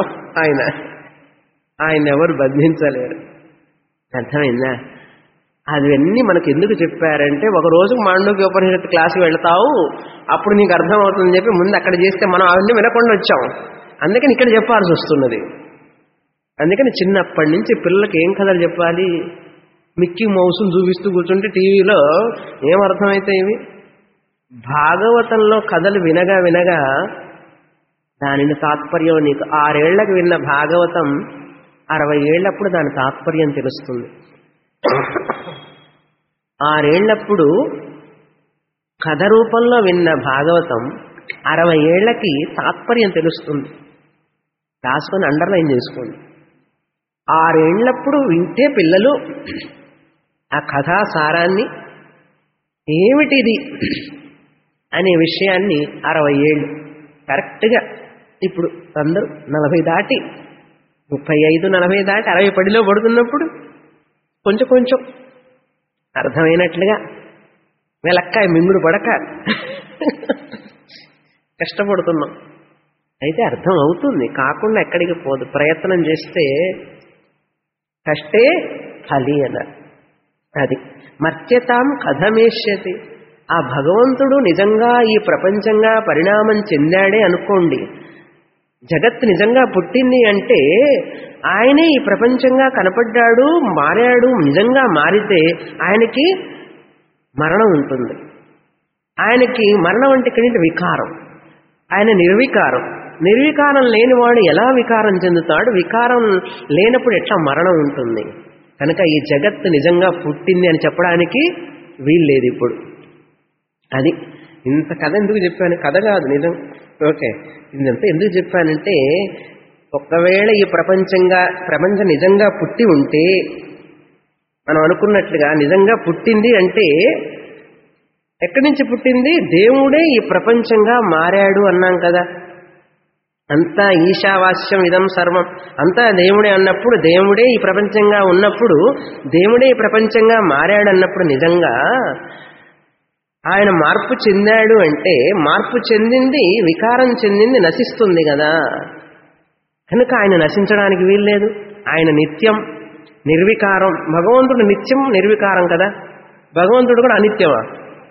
ఆయన ఎవరు బంధించలేరు. అర్థమైందా? అవన్నీ మనకు ఎందుకు చెప్పారంటే, ఒకరోజు మాండూక్య ఉపనిషత్తు క్లాసుకి వెళ్తావు, అప్పుడు నీకు అర్థమవుతుందని చెప్పి ముందు అక్కడ చేస్తే మనం అవన్నీ వినకుండా వచ్చాం. అందుకని ఇక్కడ చెప్పాల్సి వస్తున్నది. అందుకని చిన్నప్పటి నుంచి పిల్లలకి ఏం కథలు చెప్పాలి? మిక్కీ మౌసును చూపిస్తూ కూర్చుంటే టీవీలో ఏమర్థమైతే ఇవి? భాగవతంలో కథలు వినగా వినగా దానిని తాత్పర్యం నీకు 6 ఏళ్లకు విన్న భాగవతం 60 ఏళ్లప్పుడు దాని తాత్పర్యం తెలుస్తుంది. 6 ఏళ్లప్పుడు కథ రూపంలో విన్న భాగవతం 60 ఏళ్లకి తాత్పర్యం తెలుస్తుంది. రాసుకొని అండర్లైన్ చేసుకోండి. 6 ఏళ్లప్పుడు వింటే పిల్లలు ఆ కథా సారాన్ని ఏమిటిది అనే విషయాన్ని 60 ఏళ్ళు కరెక్ట్గా. ఇప్పుడు అందరూ 40 దాటి 35, 40 దాటి 60 పడిలో పడుతున్నప్పుడు కొంచెం కొంచెం అర్థమైనట్లుగా వెలక్కాయ మింగుడు పడక కష్టపడుతున్నాం. అయితే అర్థం అవుతుంది, కాకుండా ఎక్కడికి పోదు. ప్రయత్నం చేస్తే కష్టే ఫలి అన్నారు. అది మర్త్యతాం కథమేష్యతి. ఆ భగవంతుడు నిజంగా ఈ ప్రపంచంగా పరిణామం చెందాడే అనుకోండి, జగత్తు నిజంగా పుట్టింది అంటే ఆయనే ఈ ప్రపంచంగా కనపడ్డాడు, మారాడు. నిజంగా మారితే ఆయనకి మరణం ఉంటుంది. ఆయనకి మరణం అంటే ఇక్కడ వికారం. ఆయన నిర్వికారం. నిర్వికారం లేనివాడు ఎలా వికారం చెందుతాడు? వికారం లేనప్పుడు ఎట్లా మరణం ఉంటుంది? కనుక ఈ జగత్తు నిజంగా పుట్టింది అని చెప్పడానికి వీల్లేదు ఇప్పుడు. అది ఇంత కథ ఎందుకు చెప్పాను? కథ కాదు, నిజం. ఓకే, ఇదంతా ఎందుకు చెప్పానంటే, ఒకవేళ ఈ ప్రపంచం నిజంగా పుట్టి ఉంటే, మనం అనుకున్నట్లుగా నిజంగా పుట్టింది అంటే ఎక్కడి నుంచి పుట్టింది? దేవుడే ఈ ప్రపంచంగా మారాడు అన్నాం కదా. అంతా ఈశావాస్యం ఇదం సర్వం, అంతా దేవుడే అన్నప్పుడు, దేవుడే ఈ ప్రపంచంగా ఉన్నప్పుడు, దేవుడే ఈ ప్రపంచంగా మారాడు అన్నప్పుడు నిజంగా ఆయన మార్పు చెందాడు అంటే, మార్పు చెందింది, వికారం చెందింది నశిస్తుంది కదా. కనుక ఆయన నశించడానికి వీల్లేదు. ఆయన నిత్యం నిర్వికారం. భగవంతుడు నిత్యం నిర్వికారం కదా. భగవంతుడు కూడా అనిత్యమా?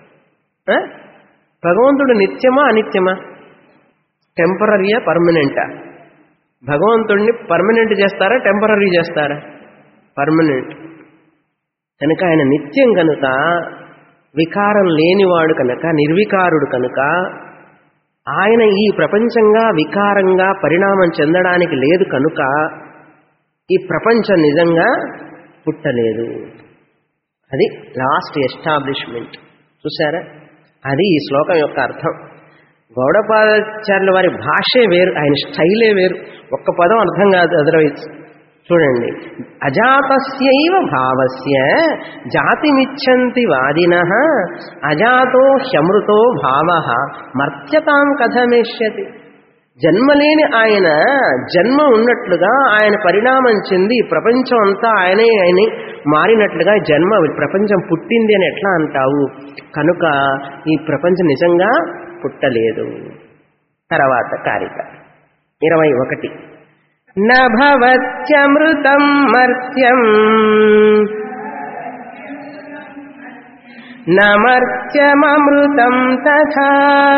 భగవంతుడు నిత్యమా అనిత్యమా? టెంపరరీయా పర్మనెంటా? భగవంతుడిని పర్మనెంట్ చేస్తారా, టెంపరరీ చేస్తారా? పర్మనెంట్. కనుక ఆయన నిత్యం కనుక, వికారం లేనివాడు కనుక, నిర్వికారుడు కనుక, ఆయన ఈ ప్రపంచంగా వికారంగా పరిణామం చెందడానికి లేదు కనుక ఈ ప్రపంచం నిజంగా పుట్టలేదు. అది లాస్ట్ ఎస్టాబ్లిష్మెంట్. చూసారా? అది ఈ శ్లోకం యొక్క అర్థం. గౌడపాదాచార్యుల వారి భాషే వేరు, ఆయన స్టైలే వేరు. ఒక్క పదం అర్థం కాదు అదర్వైజ్. చూడండి, అజాతస్యైవ భావస్య జాతిమిచ్చంతి వాదినః అజాతో హ్యమృతో భావః మర్త్యతాం కథమేష్యతి. జన్మలేని ఆయన జన్మ ఉన్నట్లుగా ఆయన పరిణామం చెంది ప్రపంచం అంతా ఆయనే ఆయన మారినట్లుగా జన్మ ప్రపంచం పుట్టింది అని ఎట్లా అంటావు? కనుక ఈ ప్రపంచం నిజంగా పుట్టలేదు. తర్వాత కారిక 21 నభవత్యమృతం మర్త్యం నమర్త్యమమృతం తథా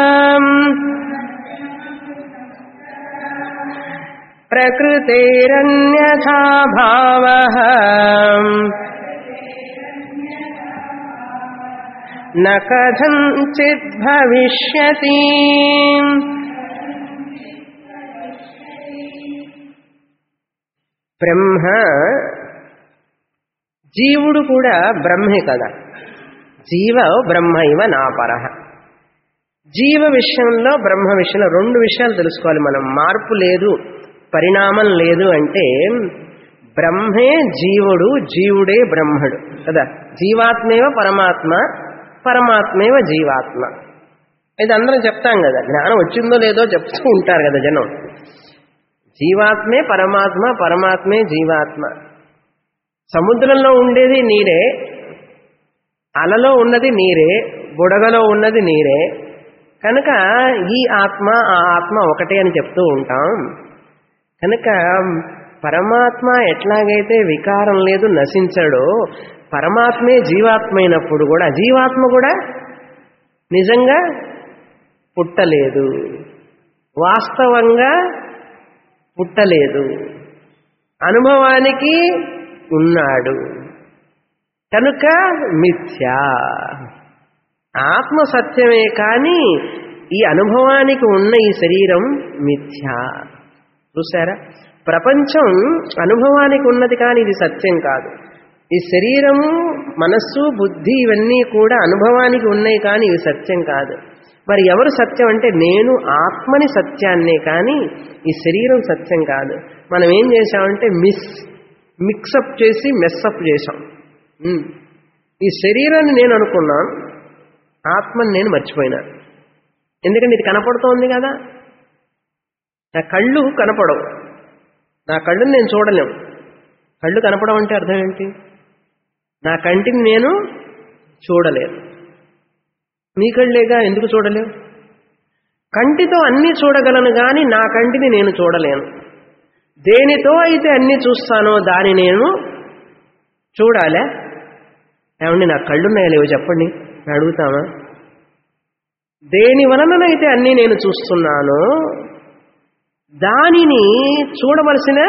ప్రకృతేరన్యథా భావః న కథంచిత్ భవిష్యతి. బ్రహ్మ జీవుడు కూడా బ్రహ్మే కదా. జీవ బ్రహ్మైవ నాపరః. జీవ విషయంలో బ్రహ్మ విషయంలో రెండు విషయాలు తెలుసుకోవాలి మనం. మార్పు లేదు, పరిణామం లేదు అంటే బ్రహ్మే జీవుడు, జీవుడే బ్రహ్మడు కదా. జీవాత్మేవ పరమాత్మ, పరమాత్మేవ జీవాత్మ. ఇది అందరం చెప్తాం కదా. జ్ఞానం వచ్చిందో లేదో చెప్తూ ఉంటారు కదా జనం. జీవాత్మే పరమాత్మ, పరమాత్మే జీవాత్మ. సముద్రంలో ఉండేది నీరే, అలలో ఉన్నది నీరే, బుడగలో ఉన్నది నీరే. కనుక ఈ ఆత్మ ఆ ఆత్మ ఒకటే అని చెప్తూ ఉంటాం. కనుక పరమాత్మ ఎట్లాగైతే వికారం లేదు, నశించడో, పరమాత్మే జీవాత్మ అయినప్పుడు కూడా జీవాత్మ కూడా నిజంగా పుట్టలేదు, వాస్తవంగా పుట్టలేదు, అనుభవానికి ఉన్నాడు. కనుక మిథ్యా. ఆత్మ సత్యమే కానీ ఈ అనుభవానికి ఉన్న ఈ శరీరం మిథ్యా. చూసారా, ప్రపంచం అనుభవానికి ఉన్నది కానీ ఇది సత్యం కాదు. ఈ శరీరము, మనస్సు, బుద్ధి ఇవన్నీ కూడా అనుభవానికి ఉన్నాయి కానీ ఇవి సత్యం కాదు. మరి ఎవరు సత్యం అంటే నేను ఆత్మని సత్యాన్నే కానీ ఈ శరీరం సత్యం కాదు. మనం ఏం చేశామంటే మిక్సప్ చేసి మెస్సప్ చేశాం. ఈ శరీరాన్ని నేను అనుకున్నాను, ఆత్మని నేను మర్చిపోయినాను. ఎందుకంటే ఇది కనపడుతోంది కదా. నా కళ్ళు కనపడవు, నా కళ్ళుని నేను చూడలేము. కళ్ళు కనపడవు అంటే అర్థం ఏంటి? నా కంటిని నేను చూడలేను. నీ కళ్ళేగా, ఎందుకు చూడలేవు? కంటితో అన్నీ చూడగలను కానీ నా కంటిని నేను చూడలేను. దేనితో అయితే అన్నీ చూస్తానో దాన్ని నేను చూడాలే. ఏమండి నా కళ్ళున్నాయా లేవో చెప్పండి అని అడుగుతామా? దేని వలననైతే అన్నీ నేను చూస్తున్నానో దానిని చూడవలసిన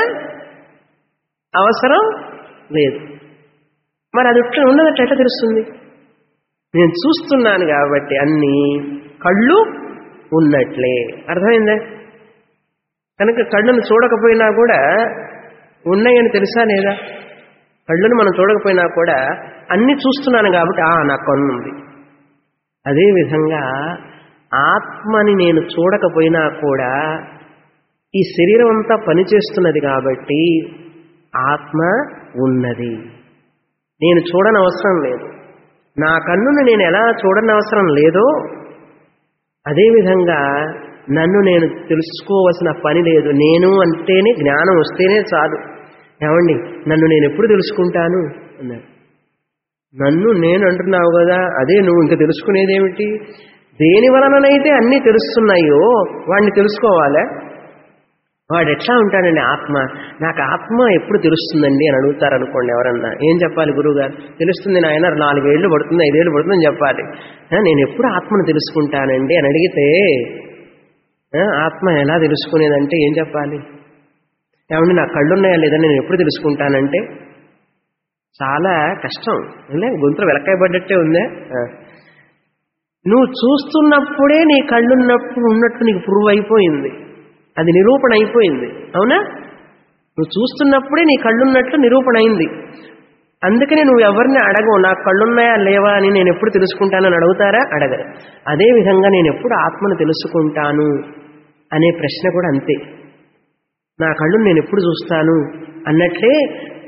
అవసరం లేదు. మరి అది ఉన్నదట్టు ఎట్లా తెలుస్తుంది? నేను చూస్తున్నాను కాబట్టి అన్నీ కళ్ళు ఉన్నట్లే. అర్థమైందా? కనుక కళ్ళను చూడకపోయినా కూడా ఉన్నాయని తెలుసా లేదా? కళ్ళను మనం చూడకపోయినా కూడా అన్నీ చూస్తున్నాను కాబట్టి నా కన్ను ఉంది. అదేవిధంగా ఆత్మని నేను చూడకపోయినా కూడా ఈ శరీరం అంతా పనిచేస్తున్నది కాబట్టి ఆత్మ ఉన్నది. నేను చూడనవసరం లేదు. నా కన్నును నేను ఎలా చూడనవసరం లేదో అదేవిధంగా నన్ను నేను తెలుసుకోవలసిన పని లేదు. నేను అంటేనే జ్ఞానం వస్తేనే చాలు. ఏమండి నన్ను నేను ఎప్పుడు తెలుసుకుంటాను అన్నారు. నన్ను నేను అంటున్నావు కదా, అదే నువ్వు ఇంకా తెలుసుకునేదేమిటి? దేని వలననైతే అన్నీ తెలుస్తున్నాయో వాడిని తెలుసుకోవాలా? వాడు ఎట్లా ఉంటాడండి? ఆత్మ. నాకు ఆత్మ ఎప్పుడు తెలుస్తుందండి అని అడుగుతారనుకోండి ఎవరన్నా. ఏం చెప్పాలి? గురువుగారు తెలుస్తుంది నాయన, 4 ఏళ్ళు పడుతుంది, 5 ఏళ్ళు పడుతుందని చెప్పాలి. నేను ఎప్పుడు ఆత్మను తెలుసుకుంటానండి అని అడిగితే ఆత్మ ఎలా తెలుసుకునేదంటే ఏం చెప్పాలి? ఏమండి నాకు కళ్ళున్నాయా లేదా నేను ఎప్పుడు తెలుసుకుంటానంటే చాలా కష్టం. గొంతులో వెలకాయబడ్డట్టే ఉందే. నువ్వు చూస్తున్నప్పుడే నీ కళ్ళున్నప్పుడు ఉన్నట్టు నీకు ప్రూవ్ అయిపోయింది, అది నిరూపణ అయిపోయింది. అవునా? నువ్వు చూస్తున్నప్పుడే నీ కళ్ళున్నట్లు నిరూపణ అయింది. అందుకనే నువ్వు ఎవరిని అడగవు నాకు కళ్ళున్నాయా లేవా అని నేను ఎప్పుడు తెలుసుకుంటానని అడుగుతారా? అడగరు. అదేవిధంగా నేను ఎప్పుడు ఆత్మను తెలుసుకుంటాను అనే ప్రశ్న కూడా అంతే. నా కళ్ళును నేను ఎప్పుడు చూస్తాను అన్నట్లే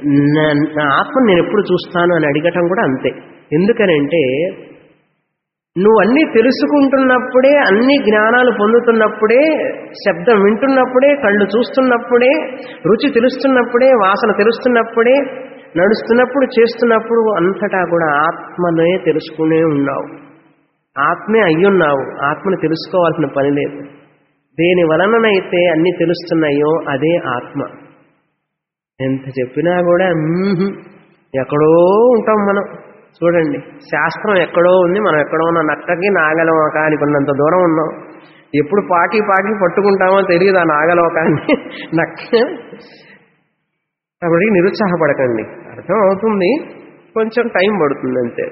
నా ఆత్మను నేను ఎప్పుడు చూస్తాను అని అడగటం కూడా అంతే. ఎందుకనంటే నువ్వు అన్నీ తెలుసుకుంటున్నప్పుడే, అన్ని జ్ఞానాలు పొందుతున్నప్పుడే, శబ్దం వింటున్నప్పుడే, కళ్ళు చూస్తున్నప్పుడే, రుచి తెలుస్తున్నప్పుడే, వాసన తెలుస్తున్నప్పుడే, నడుస్తున్నప్పుడు, చేస్తున్నప్పుడు అంతటా కూడా ఆత్మనే తెలుసుకునే ఉన్నావు. ఆత్మే అయ్యున్నావు. ఆత్మను తెలుసుకోవాల్సిన పని లేదు. దేని వలననైతే అన్ని తెలుస్తున్నాయో అదే ఆత్మ. ఎంత చెప్పినా కూడా ఎక్కడో ఉంటాం మనం. చూడండి, శాస్త్రం ఎక్కడో ఉంది, మనం ఎక్కడో ఉన్న నక్కకి నాగలోకానికి ఉన్నంత దూరం ఉన్నాం. ఎప్పుడు పాకి పాకి పట్టుకుంటామో తెలియదు ఆ నాగలోకాన్ని. నక్క కాబట్టి నిరుత్సాహపడకండి, అర్థం అవుతుంది, కొంచెం టైం పడుతుంది అంతే.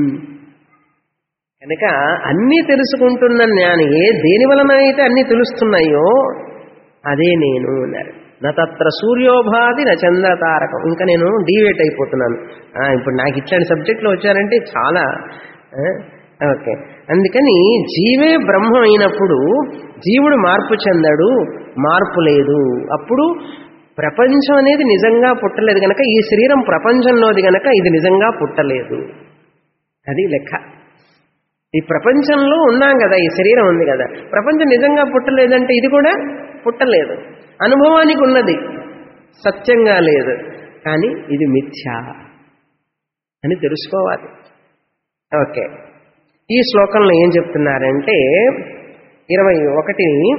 కనుక అన్నీ తెలుసుకుంటున్న జ్ఞాని దేని వలన అయితే అన్నీ తెలుస్తున్నాయో అదే నేను అన్నారు. నత్ర సూర్యోభాతి న చంద్రతారకం. ఇంకా నేను డీవేట్ అయిపోతున్నాను. ఇప్పుడు నాకు ఇట్లాంటి సబ్జెక్టులు వచ్చారంటే చాలా ఓకే. అందుకని జీవే బ్రహ్మ అయినప్పుడు జీవుడు మార్పు చెందడు, మార్పు లేదు. అప్పుడు ప్రపంచం అనేది నిజంగా పుట్టలేదు గనక, ఈ శరీరం ప్రపంచంలోది గనక ఇది నిజంగా పుట్టలేదు. అది లెక్క. ఈ ప్రపంచంలో ఉన్నాం కదా, ఈ శరీరం ఉంది కదా, ప్రపంచం నిజంగా పుట్టలేదంటే ఇది కూడా పుట్టలేదు. అనుభవానికి ఉన్నది, సత్యంగా లేదు. కానీ ఇది మిథ్యా అని తెలుసుకోవాలి. ఓకే. ఈ శ్లోకంలో ఏం చెప్తున్నారంటే 21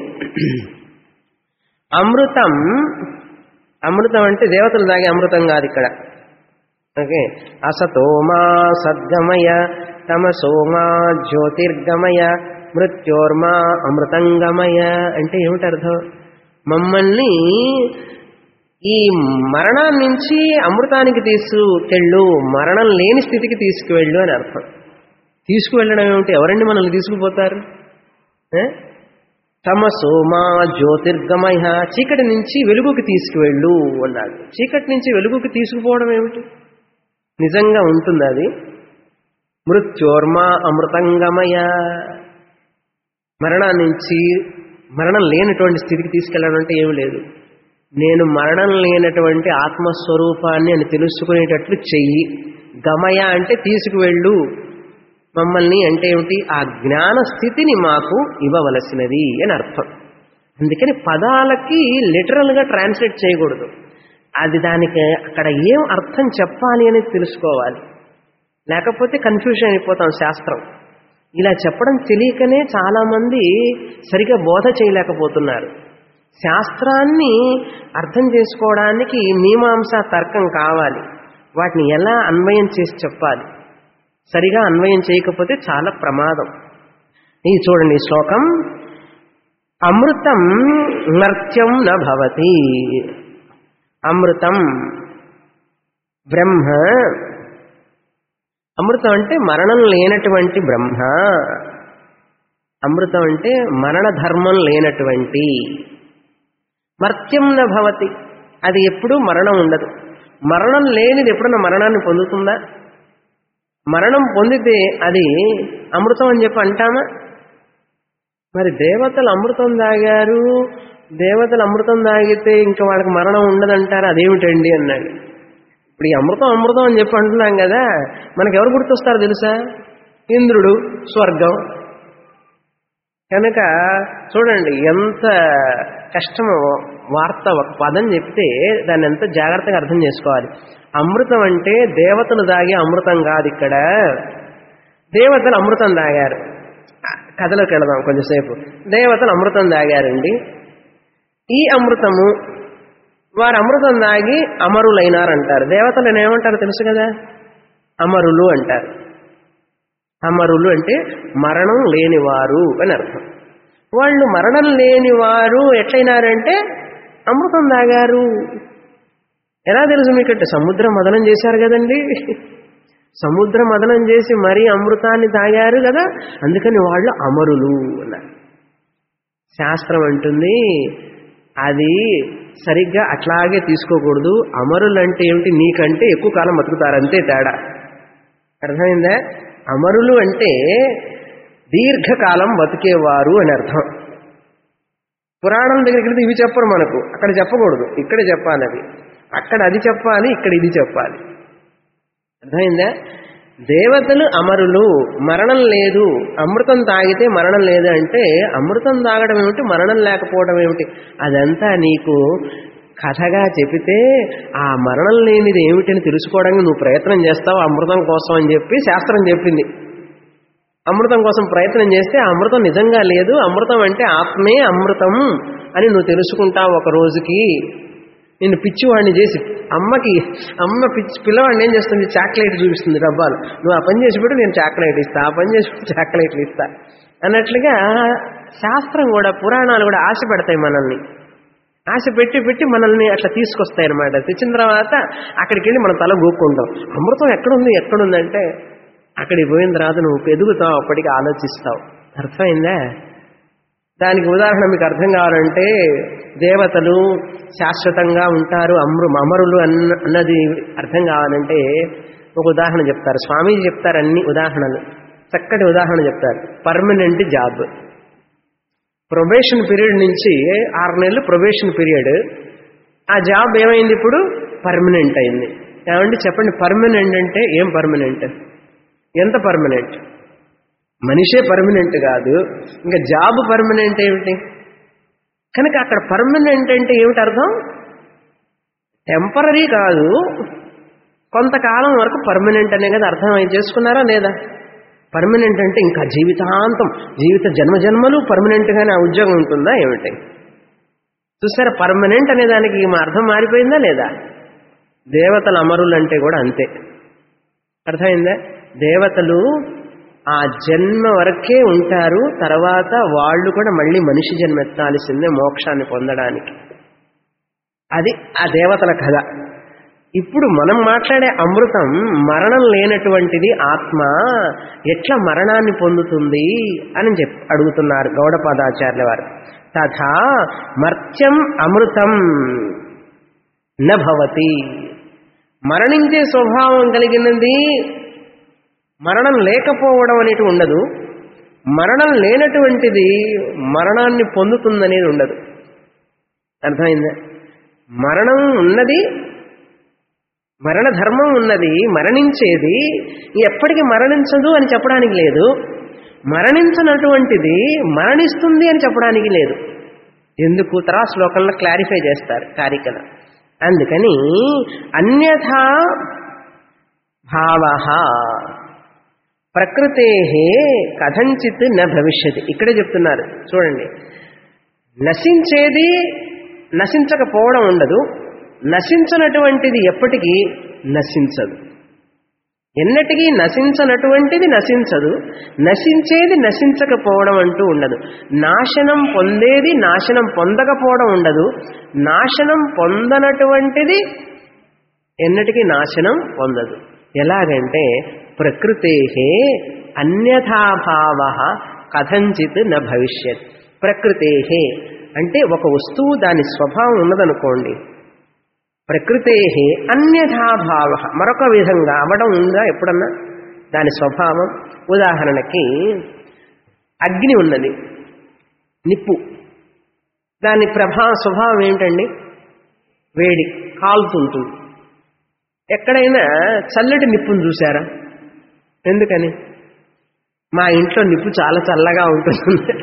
అమృతం. అమృతం అంటే దేవతలు తాగే అమృతం కాదు ఇక్కడ. ఓకే. అసతోమా సద్గమయ తమసోమా జ్యోతిర్గమయ మృత్యోర్మా అమృతంగమయ. అంటే ఏమిటి అర్థం? మమ్మల్ని ఈ మరణాన్ని నుంచి అమృతానికి తీసుకెళ్ళు, మరణం లేని స్థితికి తీసుకువెళ్ళు అని అర్థం. తీసుకువెళ్ళడం ఏమిటి? ఎవరండి మనల్ని తీసుకుపోతారు? తమసోమా జ్యోతిర్గమయ, చీకటి నుంచి వెలుగుకి తీసుకువెళ్ళు అన్నాడు. చీకటి నుంచి వెలుగుకి తీసుకుపోవడం ఏమిటి? నిజంగా ఉంటుంది అది. మృత్యోర్మా అమృతంగమయ, మరణాన్ని నుంచి మరణం లేనటువంటి స్థితికి తీసుకెళ్ళడం అంటే ఏమి లేదు. నేను మరణం లేనటువంటి ఆత్మస్వరూపాన్ని అని తెలుసుకునేటట్లు చెయ్యి. గమయ అంటే తీసుకువెళ్ళు మమ్మల్ని. అంటే ఏమిటి? ఆ జ్ఞాన స్థితిని మాకు ఇవ్వవలసినది అని అర్థం. అందుకని పదాలకి లిటరల్గా ట్రాన్స్లేట్ చేయకూడదు. అది దానికి అక్కడ ఏం అర్థం చెప్పాలి అనేది తెలుసుకోవాలి. లేకపోతే కన్ఫ్యూజన్ అయిపోతాం. శాస్త్రం ఇలా చెప్పడం తెలియకనే చాలామంది సరిగా బోధ చేయలేకపోతున్నారు. శాస్త్రాన్ని అర్థం చేసుకోవడానికి మీమాంస తర్కం కావాలి. వాటిని ఎలా అన్వయం చేసి చెప్పాలి. సరిగా అన్వయం చేయకపోతే చాలా ప్రమాదం. ఇది చూడండి శ్లోకం. అమృతం మర్త్యం న భవతి. అమృతం బ్రహ్మ. అమృతం అంటే మరణం లేనటువంటి బ్రహ్మ. అమృతం అంటే మరణ ధర్మం లేనటువంటి. మర్త్యం న భవతి, అది ఎప్పుడూ మరణం ఉండదు. మరణం లేనిది ఎప్పుడన్నా మరణాన్ని పొందుతుందా? మరణం పొందితే అది అమృతం అని చెప్పి అంటామా? మరి దేవతలు అమృతం తాగారు, దేవతలు అమృతం తాగితే ఇంకా వాళ్ళకి మరణం ఉండదంటారు, అదేమిటండి అన్నాడు. ఇప్పుడు ఈ అమృతం అమృతం అని చెప్పి అంటున్నాం కదా, మనకు ఎవరు గుర్తొస్తారు తెలుసా? ఇంద్రుడు, స్వర్గం. కనుక చూడండి ఎంత కష్టమో. వార్త ఒక పదం చెప్తే దాన్ని ఎంత జాగ్రత్తగా అర్థం చేసుకోవాలి. అమృతం అంటే దేవతలు తాగే అమృతం కాదు. ఇక్కడ దేవతలు అమృతం తాగారు. కథలోకి వెళదాం కొంచెంసేపు. దేవతలు అమృతం తాగారండి. ఈ అమృతము వారు అమృతం తాగి అమరులైనారంటారు. దేవతలను ఏమంటారు తెలుసు కదా? అమరులు అంటారు. అమరులు అంటే మరణం లేనివారు అని అర్థం. వాళ్ళు మరణం లేనివారు ఎట్లయినారంటే అమృతం తాగారు. ఎలా తెలుసు మీకంటే? సముద్రం మదనం చేశారు కదండి. సముద్రం మదనం చేసి మరీ అమృతాన్ని తాగారు కదా, అందుకని వాళ్ళు అమరులు అన్నారు. శాస్త్రం అంటుంది అది సరిగ్గా అట్లాగే తీసుకోకూడదు. అమరులు అంటే ఏమిటి? నీకంటే ఎక్కువ కాలం బతుకుతారు, అంతే తేడా. అర్థమైందా? అమరులు అంటే దీర్ఘకాలం బతికేవారు అని అర్థం. పురాణం దగ్గరికి వెళ్తే ఇవి చెప్పరు మనకు, అక్కడ చెప్పకూడదు, ఇక్కడే చెప్పాలి. అది అక్కడ అది చెప్పాలి, ఇక్కడ ఇది చెప్పాలి. అర్థమైందా? దేవతలు అమరులు, మరణం లేదు, అమృతం తాగితే మరణం లేదు అంటే అమృతం తాగడం ఏమిటి, మరణం లేకపోవడం ఏమిటి? అదంతా నీకు కథగా చెబితే ఆ మరణం లేనిది ఏమిటని తెలుసుకోవడానికి నువ్వు ప్రయత్నం చేస్తావు అమృతం కోసం అని చెప్పి శాస్త్రం చెప్పింది. అమృతం కోసం ప్రయత్నం చేస్తే ఆ అమృతం నిజంగా లేదు, అమృతం అంటే ఆత్మే అమృతం అని నువ్వు తెలుసుకుంటావు ఒక రోజుకి. నిన్ను పిచ్చివాడిని చేసి అమ్మ పిల్లవాడిని ఏం చేస్తుంది, చాక్లెట్ చూపిస్తుంది డబ్బాలు, నువ్వు ఆ పని చేసిపెట్టు నేను చాక్లెట్ ఇస్తా, ఆ పని చేసిపెట్టు చాక్లెట్లు ఇస్తా అన్నట్లుగా శాస్త్రం కూడా, పురాణాలు కూడా ఆశ పెడతాయి మనల్ని. ఆశ పెట్టి పెట్టి మనల్ని అట్లా తీసుకొస్తాయి అనమాట. తెచ్చిన తర్వాత అక్కడికి వెళ్ళి మనం తల గోక్కుంటాం. అమృతం ఎక్కడుందంటే అక్కడికి పోయిన తర్వాత నువ్వు ఎదుగుతావు, అప్పటికి ఆలోచిస్తావు. అర్థమైందా? దానికి ఉదాహరణ మీకు అర్థం కావాలంటే దేవతలు శాశ్వతంగా ఉంటారు, అమరులు అన్నది అర్థం కావాలంటే ఒక ఉదాహరణ చెప్తారు. స్వామీజీ చెప్తారు అన్ని ఉదాహరణలు, చక్కటి ఉదాహరణ చెప్తారు. పర్మనెంట్ జాబ్, ప్రొబేషన్ పీరియడ్ నుంచి 6 నెలలు ప్రొబేషన్ పీరియడ్, ఆ జాబ్ ఏమైంది ఇప్పుడు పర్మనెంట్ అయింది. ఏమండి చెప్పండి, పర్మనెంట్ అంటే ఏం పర్మనెంట్? ఎంత పర్మనెంట్? మనిషే పర్మనెంట్ కాదు, ఇంకా జాబ్ పర్మనెంట్ ఏమిటి? కనుక అక్కడ పర్మనెంట్ అంటే ఏమిటి అర్థం? టెంపరీ కాదు, కొంతకాలం వరకు పర్మనెంట్ అనే కదా అర్థం చేసుకున్నారా లేదా? పర్మనెంట్ అంటే ఇంకా జీవితాంతం, జన్మజన్మలు పర్మనెంట్గానే ఆ ఉద్యోగం ఉంటుందా ఏమిటి? చూసారా, పర్మనెంట్ అనే దానికి మా అర్థం మారిపోయిందా లేదా? దేవతల అమరులు అంటే కూడా అంతే. అర్థమైందా? దేవతలు ఆ జన్మ వరకే ఉంటారు, తర్వాత వాళ్ళు కూడా మళ్ళీ మనిషి జన్మ ఎత్తాల్సిందే మోక్షాన్ని పొందడానికి. అది ఆ దేవతల కథ. ఇప్పుడు మనం మాట్లాడే అమృతం మరణం లేనటువంటిది ఆత్మ, ఎట్లా మరణాన్ని పొందుతుంది అని అడుగుతున్నారు గౌడపాదాచార్యుల వారు. తథా మర్త్యం అమృతం నభవతి. మరణించే స్వభావం కలిగినది మరణం లేకపోవడం అనేది ఉండదు, మరణం లేనటువంటిది మరణాన్ని పొందుతుందనేది ఉండదు. అర్థమైందా? మరణం ఉన్నది, మరణ ధర్మం ఉన్నది, మరణించేది ఎప్పటికీ మరణించదు అని చెప్పడానికి లేదు, మరణించినటువంటిది మరణిస్తుంది అని చెప్పడానికి లేదు. ఎందుకు? తర్వాత శ్లోకంలో క్లారిఫై చేస్తారు కారికల. అందుకని అన్యథా భావః ప్రకృతే కథంచిత్ న భవిష్యతి. ఇక్కడే చెప్తున్నారు చూడండి, నశించేది నశించకపోవడం ఉండదు, నశించనటువంటిది ఎప్పటికీ నశించదు. ఎన్నటికీ నశించనటువంటిది నశించదు, నశించేది నశించకపోవడం అంటూ ఉండదు. నాశనం పొందేది నాశనం పొందకపోవడం ఉండదు, నాశనం పొందనటువంటిది ఎన్నటికీ నాశనం పొందదు. ఎలాగంటే ప్రకృతే అన్యథాభావః కథంచిత్ న భవిష్యత్. ప్రకృతే అంటే ఒక వస్తువు దాని స్వభావం ఉన్నదనుకోండి, ప్రకృతే అన్యథాభావః మరొక విధంగా అవడం ఉందా ఎప్పుడన్నా దాని స్వభావం? ఉదాహరణకి అగ్ని ఉన్నది, నిప్పు, దాని స్వభావం ఏంటండి? వేడి, కాలుతుంటుంది. ఎక్కడైనా చల్లటి నిప్పును చూసారా? ఎందుకని? మా ఇంట్లో నిప్పు చాలా చల్లగా ఉంటుంది.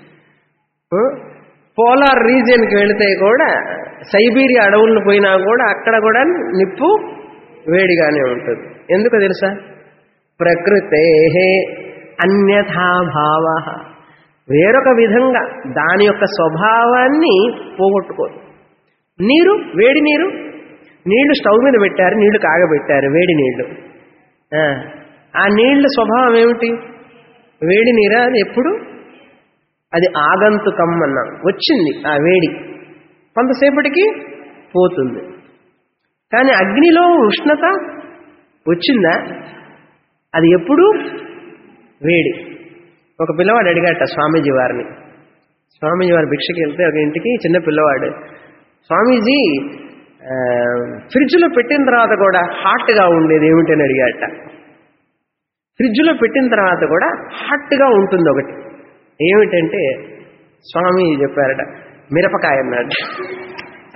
పోలార్ రీజియన్కి వెళితే కూడా, సైబీరియా అడవులను పోయినా కూడా అక్కడ కూడా నిప్పు వేడిగానే ఉంటుంది. ఎందుకు తెలుసా? ప్రకృతే అన్యథాభావః, వేరొక విధంగా దాని యొక్క స్వభావాన్ని పోగొట్టుకోదు. నీరు, వేడి నీరు, నీళ్లు స్టవ్ మీద పెట్టారు, నీళ్లు కాగబెట్టారు, వేడి నీళ్లు. ఆ నీళ్ల స్వభావం ఏమిటి? వేడి నీరా? అది ఎప్పుడు అది ఆగంతుకం అన్నాం, వచ్చింది ఆ వేడి, కొంతసేపటికి పోతుంది. కానీ అగ్నిలో ఉష్ణత వచ్చిందా? అది ఎప్పుడు వేడి. ఒక పిల్లవాడు అడిగాట స్వామీజీ వారిని, స్వామీజీ వారి భిక్షకి వెళ్తే ఒక ఇంటికి చిన్న పిల్లవాడు, స్వామీజీ ఫ్రిడ్జ్లో పెట్టిన తర్వాత కూడా హాట్గా ఉండేది ఏమిటని అడిగాట. ఫ్రిడ్జ్లో పెట్టిన తర్వాత కూడా హాట్గా ఉంటుంది ఒకటి, ఏమిటంటే స్వామి చెప్పారట, మిరపకాయ అన్నాడు.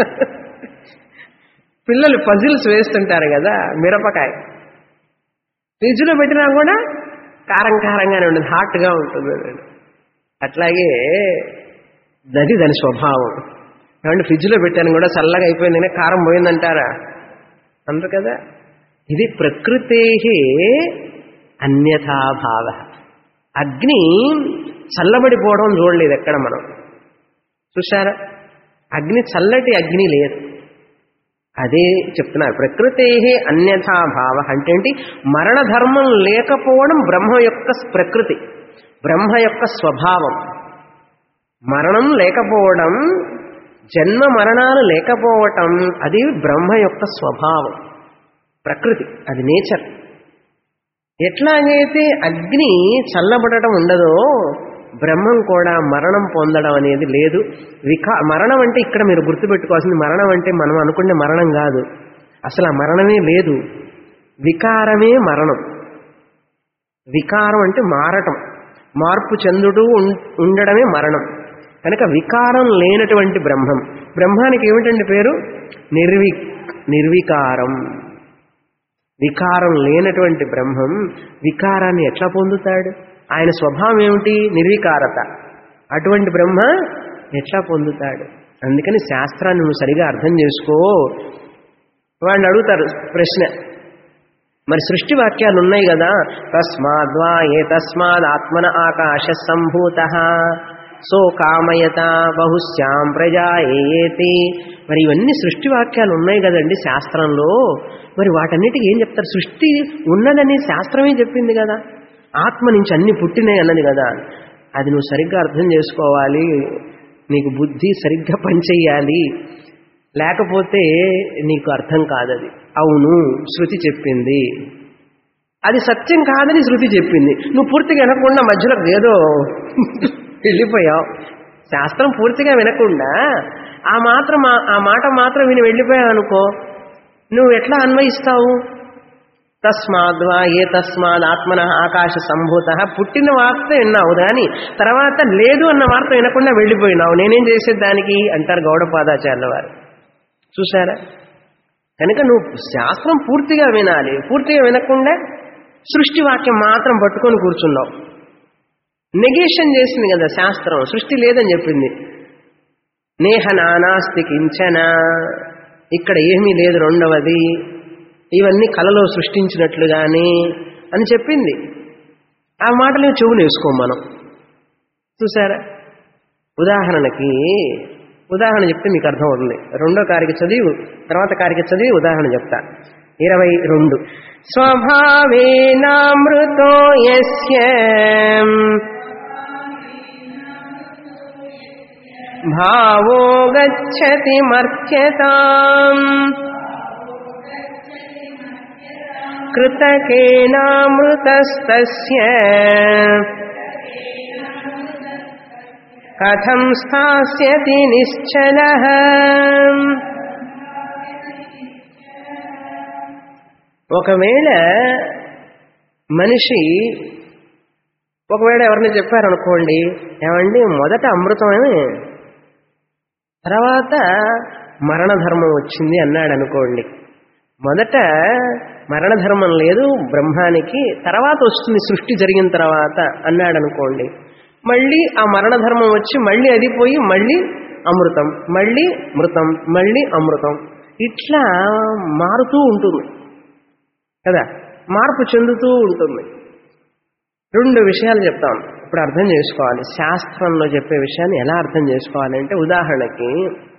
పిల్లలు పజిల్స్ వేస్తుంటారు కదా, మిరపకాయ ఫ్రిడ్జ్లో పెట్టినా కూడా కారం కారంగానే ఉంటుంది, హాట్గా ఉంటుంది. అట్లాగే దాని స్వభావం. ఏమంటే ఫ్రిడ్జ్లో పెట్టాను కూడా చల్లగా అయిపోయింది, కారం పోయిందంటారా? అందరు కదా. ఇది ప్రకృతే అన్యథాభావ. అగ్ని చల్లబడిపోవడం చూడలేదు ఎక్కడ మనం. చూశారా? అగ్ని చల్లటి అగ్ని లేదు. అదే చెప్తున్నారు, ప్రకృతే అన్యథాభావ అంటే ఏంటి? మరణ ధర్మం లేకపోవడం బ్రహ్మ యొక్క ప్రకృతి, బ్రహ్మ యొక్క స్వభావం. మరణం లేకపోవడం, జన్మ మరణాలు లేకపోవటం, అది బ్రహ్మ యొక్క స్వభావం, ప్రకృతి, అది నేచర్. ఎట్లాగైతే అగ్ని చల్లబడటం ఉండదో, బ్రహ్మం కూడా మరణం పొందడం అనేది లేదు. మరణం అంటే ఇక్కడ మీరు గుర్తుపెట్టుకోవాల్సింది, మరణం అంటే మనం అనుకునే మరణం కాదు, అసలు ఆ మరణమే లేదు. వికారమే మరణం. వికారం అంటే మారటం, మార్పు చెందుతూ ఉండడమే మరణం. కనుక వికారం లేనటువంటి బ్రహ్మం. బ్రహ్మానికి ఏమిటండి పేరు? నిర్వికారం. వికారం లేనటువంటి బ్రహ్మం వికారాన్ని ఎట్లా పొందుతాడు? ఆయన స్వభావం ఏమిటి? నిర్వికారత. అటువంటి బ్రహ్మ ఎట్లా పొందుతాడు? అందుకని శాస్త్రాన్ని నువ్వు సరిగా అర్థం చేసుకో. వాడిని అడుగుతారు ప్రశ్న, మరి సృష్టి వాక్యాలు ఉన్నాయి కదా, తస్మాద్వా ఏ తస్మాద్ ఆత్మన ఆకాశ సంభూత సో కామయత బహుశ్యాం ప్రజా ఏతి. మరి ఇవన్నీ సృష్టి వాక్యాలు ఉన్నాయి కదండి శాస్త్రంలో, మరి వాటన్నిటికీ ఏం చెప్తారు? సృష్టి ఉన్నదని శాస్త్రమే చెప్పింది కదా, ఆత్మ నుంచి అన్ని పుట్టినాయి అన్నది కదా. అది నువ్వు సరిగ్గా అర్థం చేసుకోవాలి, నీకు బుద్ధి సరిగ్గా పనిచేయాలి, లేకపోతే నీకు అర్థం కాదది. అవును శృతి చెప్పింది, అది సత్యం కాదని శృతి చెప్పింది, నువ్వు పూర్తిగా వినకుండా మధ్యలో ఏదో వెళ్ళిపోయావు. శాస్త్రం పూర్తిగా వినకుండా ఆ మాట మాత్రం విని వెళ్ళిపోయావు అనుకో, నువ్వు ఎట్లా అన్వయిస్తావు? తస్మాద్వా ఏ తస్మాద్ ఆత్మన ఆకాశ సంభూత. పుట్టిన వార్త విన్నావు కానీ తర్వాత లేదు అన్న వార్త వినకుండా వెళ్ళిపోయినావు, నేనేం చేసేది దానికి అంటారు గౌడపాదాచార్యుల వారు. చూశారా? కనుక నువ్వు శాస్త్రం పూర్తిగా వినాలి. పూర్తిగా వినకుండా సృష్టి వాక్యం మాత్రం పట్టుకొని కూర్చున్నావు. నెగేషన్ చేసింది కదా శాస్త్రం, సృష్టి లేదని చెప్పింది. నేహ నానాస్తి కించన, ఇక్కడ ఏమీ లేదు రెండవది, ఇవన్నీ కలలో సృష్టించినట్లుగానే అని చెప్పింది. ఆ మాటలు చెవులు వేసుకోం మనం. చూసారా? ఉదాహరణ చెప్తే మీకు అర్థం అవుతుంది. రెండో కారిక చదివి తర్వాత కారిక చదివి ఉదాహరణ చెప్తా. 22. స్వభావేనామృతో యస్య భావో గచ్చతి మర్త్యతాం కృతకేనామృతస్తస్య కథం స్థాస్యతి నిశ్చలః. ఒకవేళ మనిషి ఎవరిని చెప్పారనుకోండి, ఏమండి మొదట అమృతమే తర్వాత మరణధర్మం వచ్చింది అన్నాడు అనుకోండి. మొదట మరణధర్మం లేదు బ్రహ్మానికి, తర్వాత వస్తుంది సృష్టి జరిగిన తర్వాత అన్నాడు అనుకోండి. మళ్ళీ ఆ మరణధర్మం వచ్చి మళ్ళీ అది పోయి మళ్ళీ అమృతం, మళ్ళీ మృతం, మళ్ళీ అమృతం, ఇట్లా మారుతూ ఉంటుంది కదా, మార్పు చెందుతూ ఉంటుంది. 2 విషయాలు చెప్తాం, ఇప్పుడు అర్థం చేసుకోవాలి. శాస్త్రంలో చెప్పే విషయాన్ని ఎలా అర్థం చేసుకోవాలంటే, ఉదాహరణకి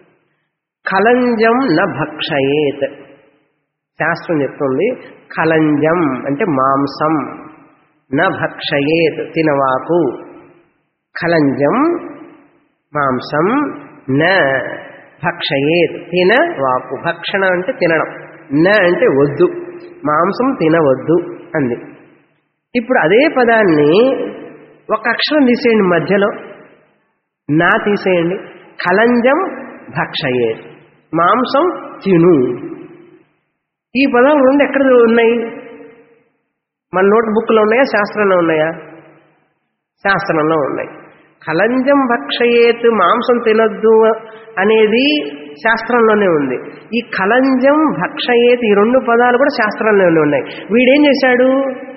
ఖలంజం న భక్షయేత్. శాస్త్రం చెప్తుంది ఖలంజం అంటే మాంసం, న భక్షయేత్ తినవాకు. ఖలంజం మాంసం, న భక్షయేత్ తినవాకు. భక్షణ అంటే తినడం, న అంటే వద్దు, మాంసం తినవద్దు అంది. ఇప్పుడు అదే పదాన్ని ఒక అక్షరం తీసేయండి, మధ్యలో నా తీసేయండి. ఖలంజం భక్షయేత్, మాంసం తిను. ఈ పదం 2 ఎక్కడ ఉన్నాయి? మన నోట్బుక్లో ఉన్నాయా, శాస్త్రంలో ఉన్నాయా? శాస్త్రంలో ఉన్నాయి. ఖలంజం భక్షయేత్ మాంసం తినొద్దు అనేది శాస్త్రంలోనే ఉంది. ఈ ఖలంజం భక్షయేత్ ఈ 2 పదాలు కూడా శాస్త్రంలోనే ఉన్నాయి. వీడేం చేశాడు?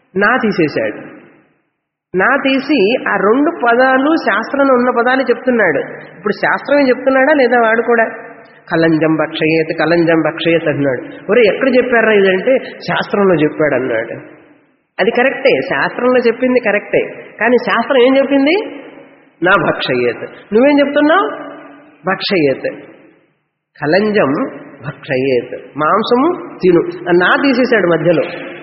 నా తీసేశాడు. నా తీసి ఆ 2 పదాలు శాస్త్రంలో ఉన్న పదాలు చెప్తున్నాడు. ఇప్పుడు శాస్త్రమే చెప్తున్నాడా లేదా వాడు కూడా? కలంజం భక్షయేత్ కలంజం భక్షయేత్ అన్నాడు. ఒరే ఎక్కడ చెప్పారా ఇదంటే శాస్త్రంలో చెప్పాడు అన్నాడు. అది కరెక్టే, శాస్త్రంలో చెప్పింది కరెక్టే. కానీ శాస్త్రం ఏం చెప్పింది? నా భక్షయేత్. నువ్వేం చెప్తున్నావు? భక్షయేత్. కలంజం భక్షయేత్, మాంసము తిను. నా తీసేశాడు మధ్యలో.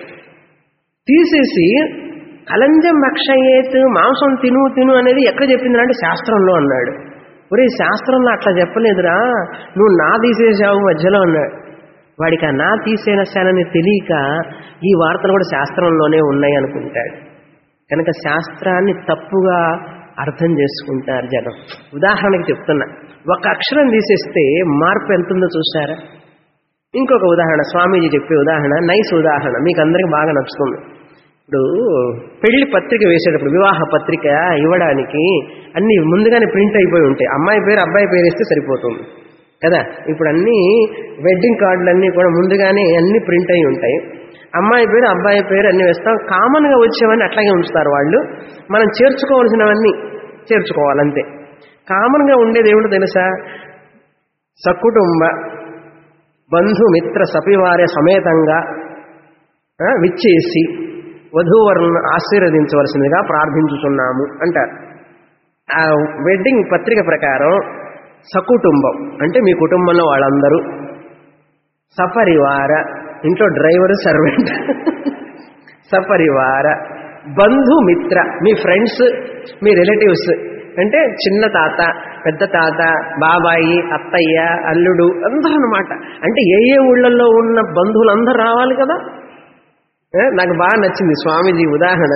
తీసేసి కలంజం భక్షయేత్, మాంసం తిను తిను అనేది ఎక్కడ చెప్పింది అంటే శాస్త్రంలో అన్నాడు. ఒరే శాస్త్రంలో అట్లా చెప్పలేదురా, నువ్వు నా తీసేసావు మధ్యలో అన్నాడు. వాడికి ఆ నా తీసేసానని తెలియక ఈ వార్తలు కూడా శాస్త్రంలోనే ఉన్నాయి అనుకుంటాడు. కనుక శాస్త్రాన్ని తప్పుగా అర్థం చేసుకుంటారు జనం. ఉదాహరణకి చెప్తున్నా, ఒక అక్షరం తీసేస్తే మార్పు ఎంతుందో చూసారా? ఇంకొక ఉదాహరణ, స్వామీజీ చెప్పే ఉదాహరణ నైస్ ఉదాహరణ, మీకు అందరికీ బాగా నచ్చుతుంది. ఇప్పుడు పెళ్లి పత్రిక వేసేటప్పుడు, వివాహ పత్రిక ఇవ్వడానికి అన్ని ముందుగానే ప్రింట్ అయిపోయి ఉంటాయి. అమ్మాయి పేరు అబ్బాయి పేరు వేస్తే సరిపోతుంది కదా. ఇప్పుడు అన్ని వెడ్డింగ్ కార్డులన్నీ కూడా ముందుగానే అన్ని ప్రింట్ అయి ఉంటాయి. అమ్మాయి పేరు అబ్బాయి పేరు అన్ని వేస్తాం. కామన్గా వచ్చేవన్నీ అట్లాగే ఉంచుతారు వాళ్ళు. మనం చేర్చుకోవాల్సినవన్నీ చేర్చుకోవాలంతే. కామన్గా ఉండేది ఏమిటో తెలుసా? సకుటుంబ బంధుమిత్ర సపివార్య సమేతంగా విచ్చేసి వధూవరులను ఆశీర్వదించవలసిందిగా ప్రార్థించుతున్నాము అంటారు. ఆ వెడ్డింగ్ పత్రిక ప్రకారం సకుటుంబం అంటే మీ కుటుంబంలో వాళ్ళందరూ, సపరివార ఇంట్లో డ్రైవరు సర్వెంట్, సపరివార బంధుమిత్ర మీ ఫ్రెండ్స్ మీ రిలేటివ్స్ అంటే చిన్న తాత పెద్ద తాత బాబాయి అత్తయ్య అల్లుడు అందరూ అన్నమాట. అంటే ఏ ఊళ్ళల్లో ఉన్న బంధువులందరూ రావాలి కదా. నాకు బాగా నచ్చింది స్వామీజీ ఉదాహరణ.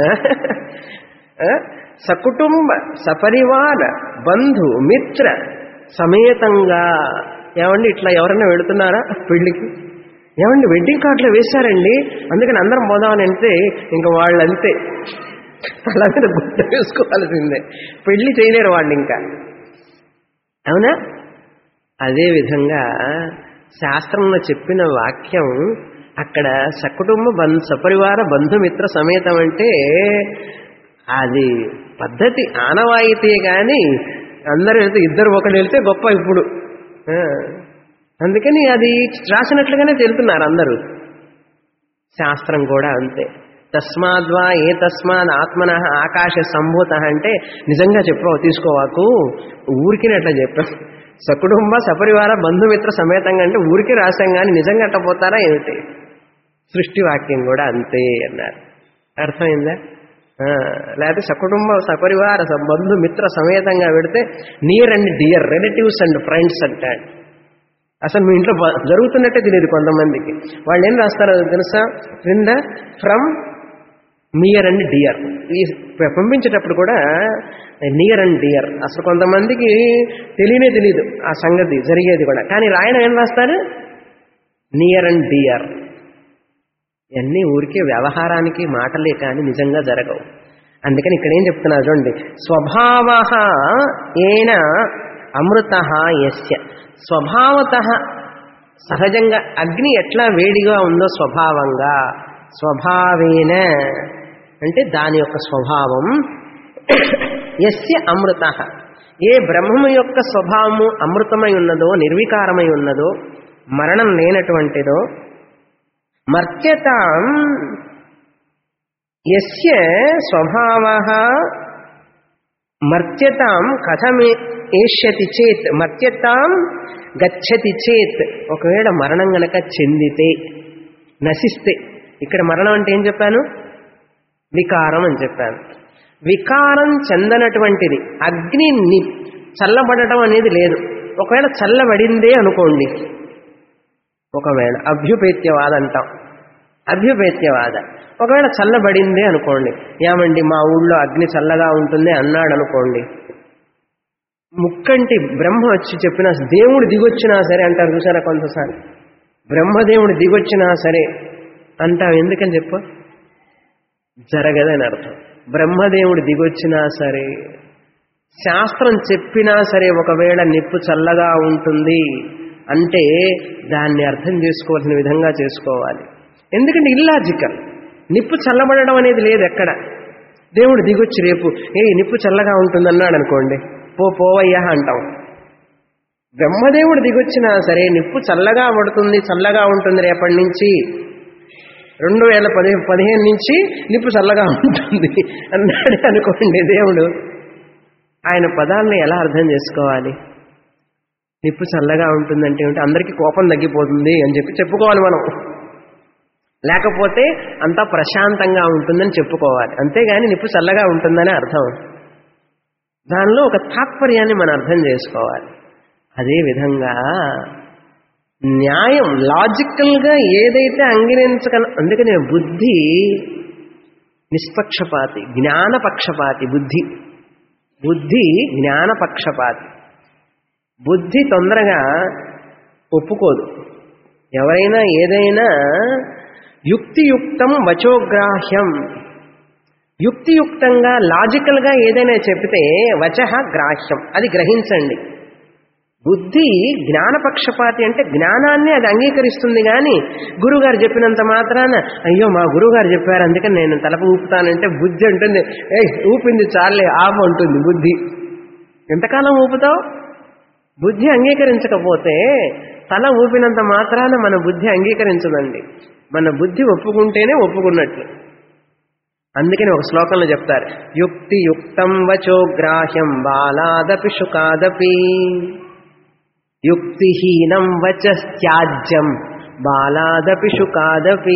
సకుటుంబ సపరివార బంధు మిత్ర సమేతంగా. ఏమండి ఇట్లా ఎవరైనా వెళుతున్నారా పెళ్లికి? ఏమండి వెడ్డింగ్ కార్డులో వేశారండి అందుకని అందరం పోదామని అంటే ఇంకా వాళ్ళు అంతే, అలా మీద గుర్త వేసుకోవాల్సిందే. పెళ్లి చేయలేరు వాళ్ళు ఇంకా, అవునా? అదేవిధంగా శాస్త్రంలో చెప్పిన వాక్యం అక్కడ సకుటుంబ సపరివార బంధుమిత్ర సమేతం అంటే అది పద్ధతి ఆనవాయితీ. కానీ అందరూ వెళ్తే ఇద్దరు ఒకరు వెళ్తే గొప్ప. ఇప్పుడు అందుకని అది రాసినట్లుగానే తెలుతున్నారు అందరూ. శాస్త్రం కూడా అంతే. తస్మాద్వా ఏ తస్మాద్ ఆత్మన ఆకాశ సంభూత అంటే నిజంగా చెప్పావు, తీసుకోవాకు, ఊరికినే అట్లా చెప్పావు. సకుటుంబ సపరివార బంధుమిత్ర సమేతంగా అంటే ఊరికి రాశాం కానీ నిజంగా అట్ట పోతారా ఏమిటి? సృష్టి వాక్యం కూడా అంతే అన్నారు. అర్థమైందా? లేకపోతే సకుటుంబ సపరివార బంధుమిత్ర సమేతంగా పెడితే near and dear relatives and friends అంటాడు. అసలు మీ ఇంట్లో జరుగుతున్నట్టే తెలియదు కొంతమందికి. వాళ్ళు ఏం రాస్తారో తెలుసా? క్రింద ఫ్రమ్ నియర్ అండ్ డియర్. ఈ పంపించేటప్పుడు కూడా నియర్ అండ్ డియర్. అసలు కొంతమందికి తెలియదు ఆ సంగతి జరిగేది కూడా. కానీ రాయడం ఏం రాస్తారు? Near and dear. ఇవన్నీ ఊరికే వ్యవహారానికి మాటలే కానీ నిజంగా జరగవు. అందుకని ఇక్కడ ఏం చెప్తున్నారు చూడండి, స్వభావ ఏన అమృత యస్య. స్వభావత సహజంగా అగ్ని ఎట్లా వేడిగా ఉందో స్వభావంగా, స్వభావేన అంటే దాని యొక్క స్వభావం, యస్య అమృత ఏ బ్రహ్మము యొక్క స్వభావము అమృతమై ఉన్నదో, నిర్వికారమై ఉన్నదో, మరణం లేనటువంటిదో, మర్త్యతాం యస్య స్వభావః మర్త్యతాం కథమేష్యతి చేత్ మర్త్యతాం గచ్చతి చేత్. ఒకవేళ మరణం గనక చెందితే, నశిస్తే, ఇక్కడ మరణం అంటే ఏం చెప్పాను? వికారం అని చెప్పాను. వికారం చెందనటువంటిది అగ్ని చల్లబడటం అనేది లేదు. ఒకవేళ చల్లబడిందే అనుకోండి, ఒకవేళ అభ్యుపేత్యవాద అంటాం, అభ్యుపేత్యవాద. ఒకవేళ చల్లబడిందే అనుకోండి, ఏమండి మా ఊళ్ళో అగ్ని చల్లగా ఉంటుంది అన్నాడు అనుకోండి, ముక్కంటి బ్రహ్మ వచ్చి చెప్పినా, దేవుడు దిగొచ్చినా సరే అంటారు చూసారా కొంతసారి, బ్రహ్మదేవుడు దిగొచ్చినా సరే అంటాం. ఎందుకని చెప్పు? జరగదని అర్థం. బ్రహ్మదేవుడు దిగొచ్చినా సరే, శాస్త్రం చెప్పినా సరే ఒకవేళ నిప్పు చల్లగా ఉంటుంది అంటే దాన్ని అర్థం చేసుకోవాల్సిన విధంగా చేసుకోవాలి. ఎందుకంటే ఇల్లాజికల్. నిప్పు చల్లబడడం అనేది లేదు ఎక్కడ. దేవుడు దిగొచ్చి రేపు నిప్పు చల్లగా ఉంటుందన్నాడు అనుకోండి, పోవయ్యా అంటాం. బ్రహ్మదేవుడు దిగొచ్చినా సరే నిప్పు చల్లగా పడుతుంది, చల్లగా ఉంటుంది రేపటి నుంచి, 2015 నుంచి నిప్పు చల్లగా ఉంటుంది అన్నాడు అనుకోండి దేవుడు. ఆయన పదాలను ఎలా అర్థం చేసుకోవాలి? నిప్పు చల్లగా ఉంటుందంటే ఏమిటి? అందరికీ కోపం తగ్గిపోతుంది అని చెప్పుకోవాలి మనం. లేకపోతే అంతా ప్రశాంతంగా ఉంటుందని చెప్పుకోవాలి. అంతేగాని నిప్పు చల్లగా ఉంటుందని అర్థం. దానిలో ఒక తాత్పర్యాన్ని మనం అర్థం చేసుకోవాలి. అదేవిధంగా న్యాయం లాజికల్గా ఏదైతే అందుకనే బుద్ధి నిష్పక్షపాతి, జ్ఞానపక్షపాతి. బుద్ధి జ్ఞానపక్షపాతి. బుద్ధి తొందరగా ఒప్పుకోదు. ఎవరైనా ఏదైనా యుక్తియుక్తం వచోగ్రాహ్యం, యుక్తియుక్తంగా లాజికల్గా ఏదైనా చెప్తే వచః గ్రాహ్యం, అది గ్రహించండి. బుద్ధి జ్ఞానపక్షపాతి అంటే జ్ఞానాన్ని అది అంగీకరిస్తుంది. కానీ గురువుగారు చెప్పినంత మాత్రాన అయ్యో మా గురువుగారు చెప్పారు అందుకని నేను తలపు ఊపుతానంటే బుద్ధి అంటుంది ఊపింది చాలే ఆపు ఉంటుంది బుద్ధి. ఎంతకాలం ఊపుతావు? బుద్ధి అంగీకరించకపోతే తల ఊపినంత మాత్రాన మన బుద్ధి అంగీకరించదండి. మన బుద్ధి ఒప్పుకుంటేనే ఒప్పుకున్నట్లు. అందుకని ఒక శ్లోకంలో చెప్తారు, యుక్తియుక్తం వచోగ్రాహ్యం బాలాదపి శుకాదపి, యుక్తిహీనం వచస్త్యాజ్యం బాలాదపి శుకాదపి.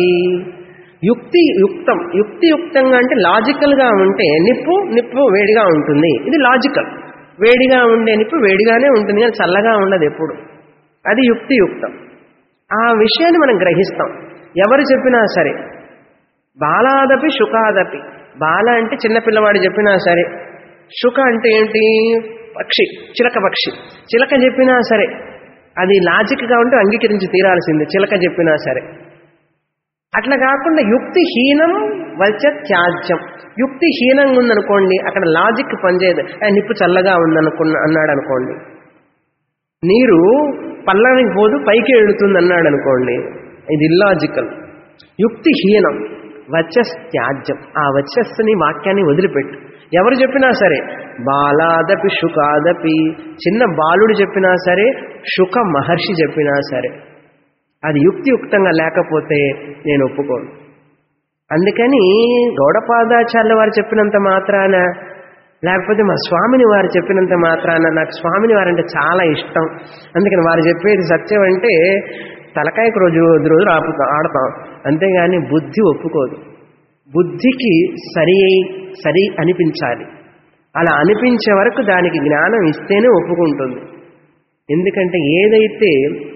యుక్తియుక్తంగా అంటే లాజికల్గా ఉంటే నిప్పు వేడిగా ఉంటుంది, ఇది లాజికల్. వేడిగా ఉండే నిప్పు వేడిగానే ఉంటుంది కానీ చల్లగా ఉండదు ఎప్పుడు. అది యుక్తియుక్తం. ఆ విషయాన్ని మనం గ్రహిస్తాం. ఎవరు చెప్పినా సరే, బాలాదపి శుకాదపి. బాల అంటే చిన్నపిల్లవాడు చెప్పినా సరే, శుక అంటే ఏంటి? పక్షి, చిలక పక్షి. చిలక చెప్పినా సరే అది లాజిక్గా ఉంటే అంగీకరించి తీరాల్సిందే, చిలక చెప్పినా సరే. అట్లా కాకుండా యుక్తిహీనం వచ త్యాజ్యం. యుక్తిహీనంగా ఉందనుకోండి, అక్కడ లాజిక్ పనిచేయదు. నిప్పు చల్లగా అన్నాడు అనుకోండి, నీరు పల్లానికి పోదు పైకి ఎడుతుంది అన్నాడు అనుకోండి, ఇది ఇల్లాజికల్. యుక్తిహీనం వచస్త్యాజ్యం. ఆ వచస్సుని వాక్యాన్ని వదిలిపెట్టు. ఎవరు చెప్పినా సరే, బాలాదపి శుకాదపి, చిన్న బాలుడు చెప్పినా సరే, శుక మహర్షి చెప్పినా సరే, అది యుక్తియుక్తంగా లేకపోతే నేను ఒప్పుకోను. అందుకని గౌడపాదాచార్యుల వారు చెప్పినంత మాత్రాన, లేకపోతే మా స్వామిని వారు చెప్పినంత మాత్రాన, నాకు స్వామిని వారంటే చాలా ఇష్టం అందుకని వారు చెప్పేది సత్యం అంటే తలకాయకు రోజు ఆడతాం. అంతేగాని బుద్ధి ఒప్పుకోదు. బుద్ధికి సరి అనిపించాలి. అలా అనిపించే వరకు దానికి జ్ఞానం ఇస్తేనే ఒప్పుకుంటుంది. ఎందుకంటే ఏదైతే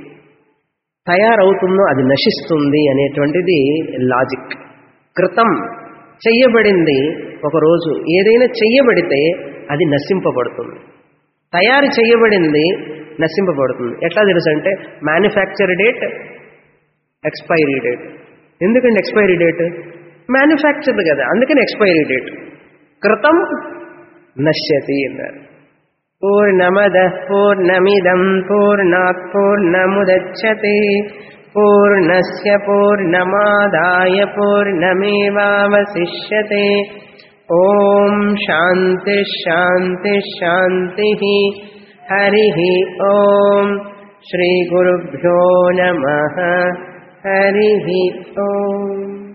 తయారవుతుందో అది నశిస్తుంది అనేటువంటిది లాజిక్. కృతం చెయ్యబడింది ఒకరోజు, ఏదైనా చెయ్యబడితే అది నశింపబడుతుంది. తయారు చేయబడింది నశింపబడుతుంది. ఎట్లా తెలుసు అంటే మ్యానుఫ్యాక్చర్ డేట్, ఎక్స్పైరీ డేట్. ఎందుకంటే ఎక్స్పైరీ డేట్ మ్యానుఫ్యాక్చర్డ్ కదా, అందుకని ఎక్స్పైరీ డేట్. కృతం నశ్యతి అన్నారు. పూర్ణమదః పూర్ణమిదం పూర్ణాత్ పూర్ణముదచ్యతే పూర్ణస్య పూర్ణమాదాయ పూర్ణమేవావశిష్యతే. ఓం శాంతి శాంతి శాంతి. హరి ఓం. శ్రీ గురుభ్యో నమః. హరి ఓం.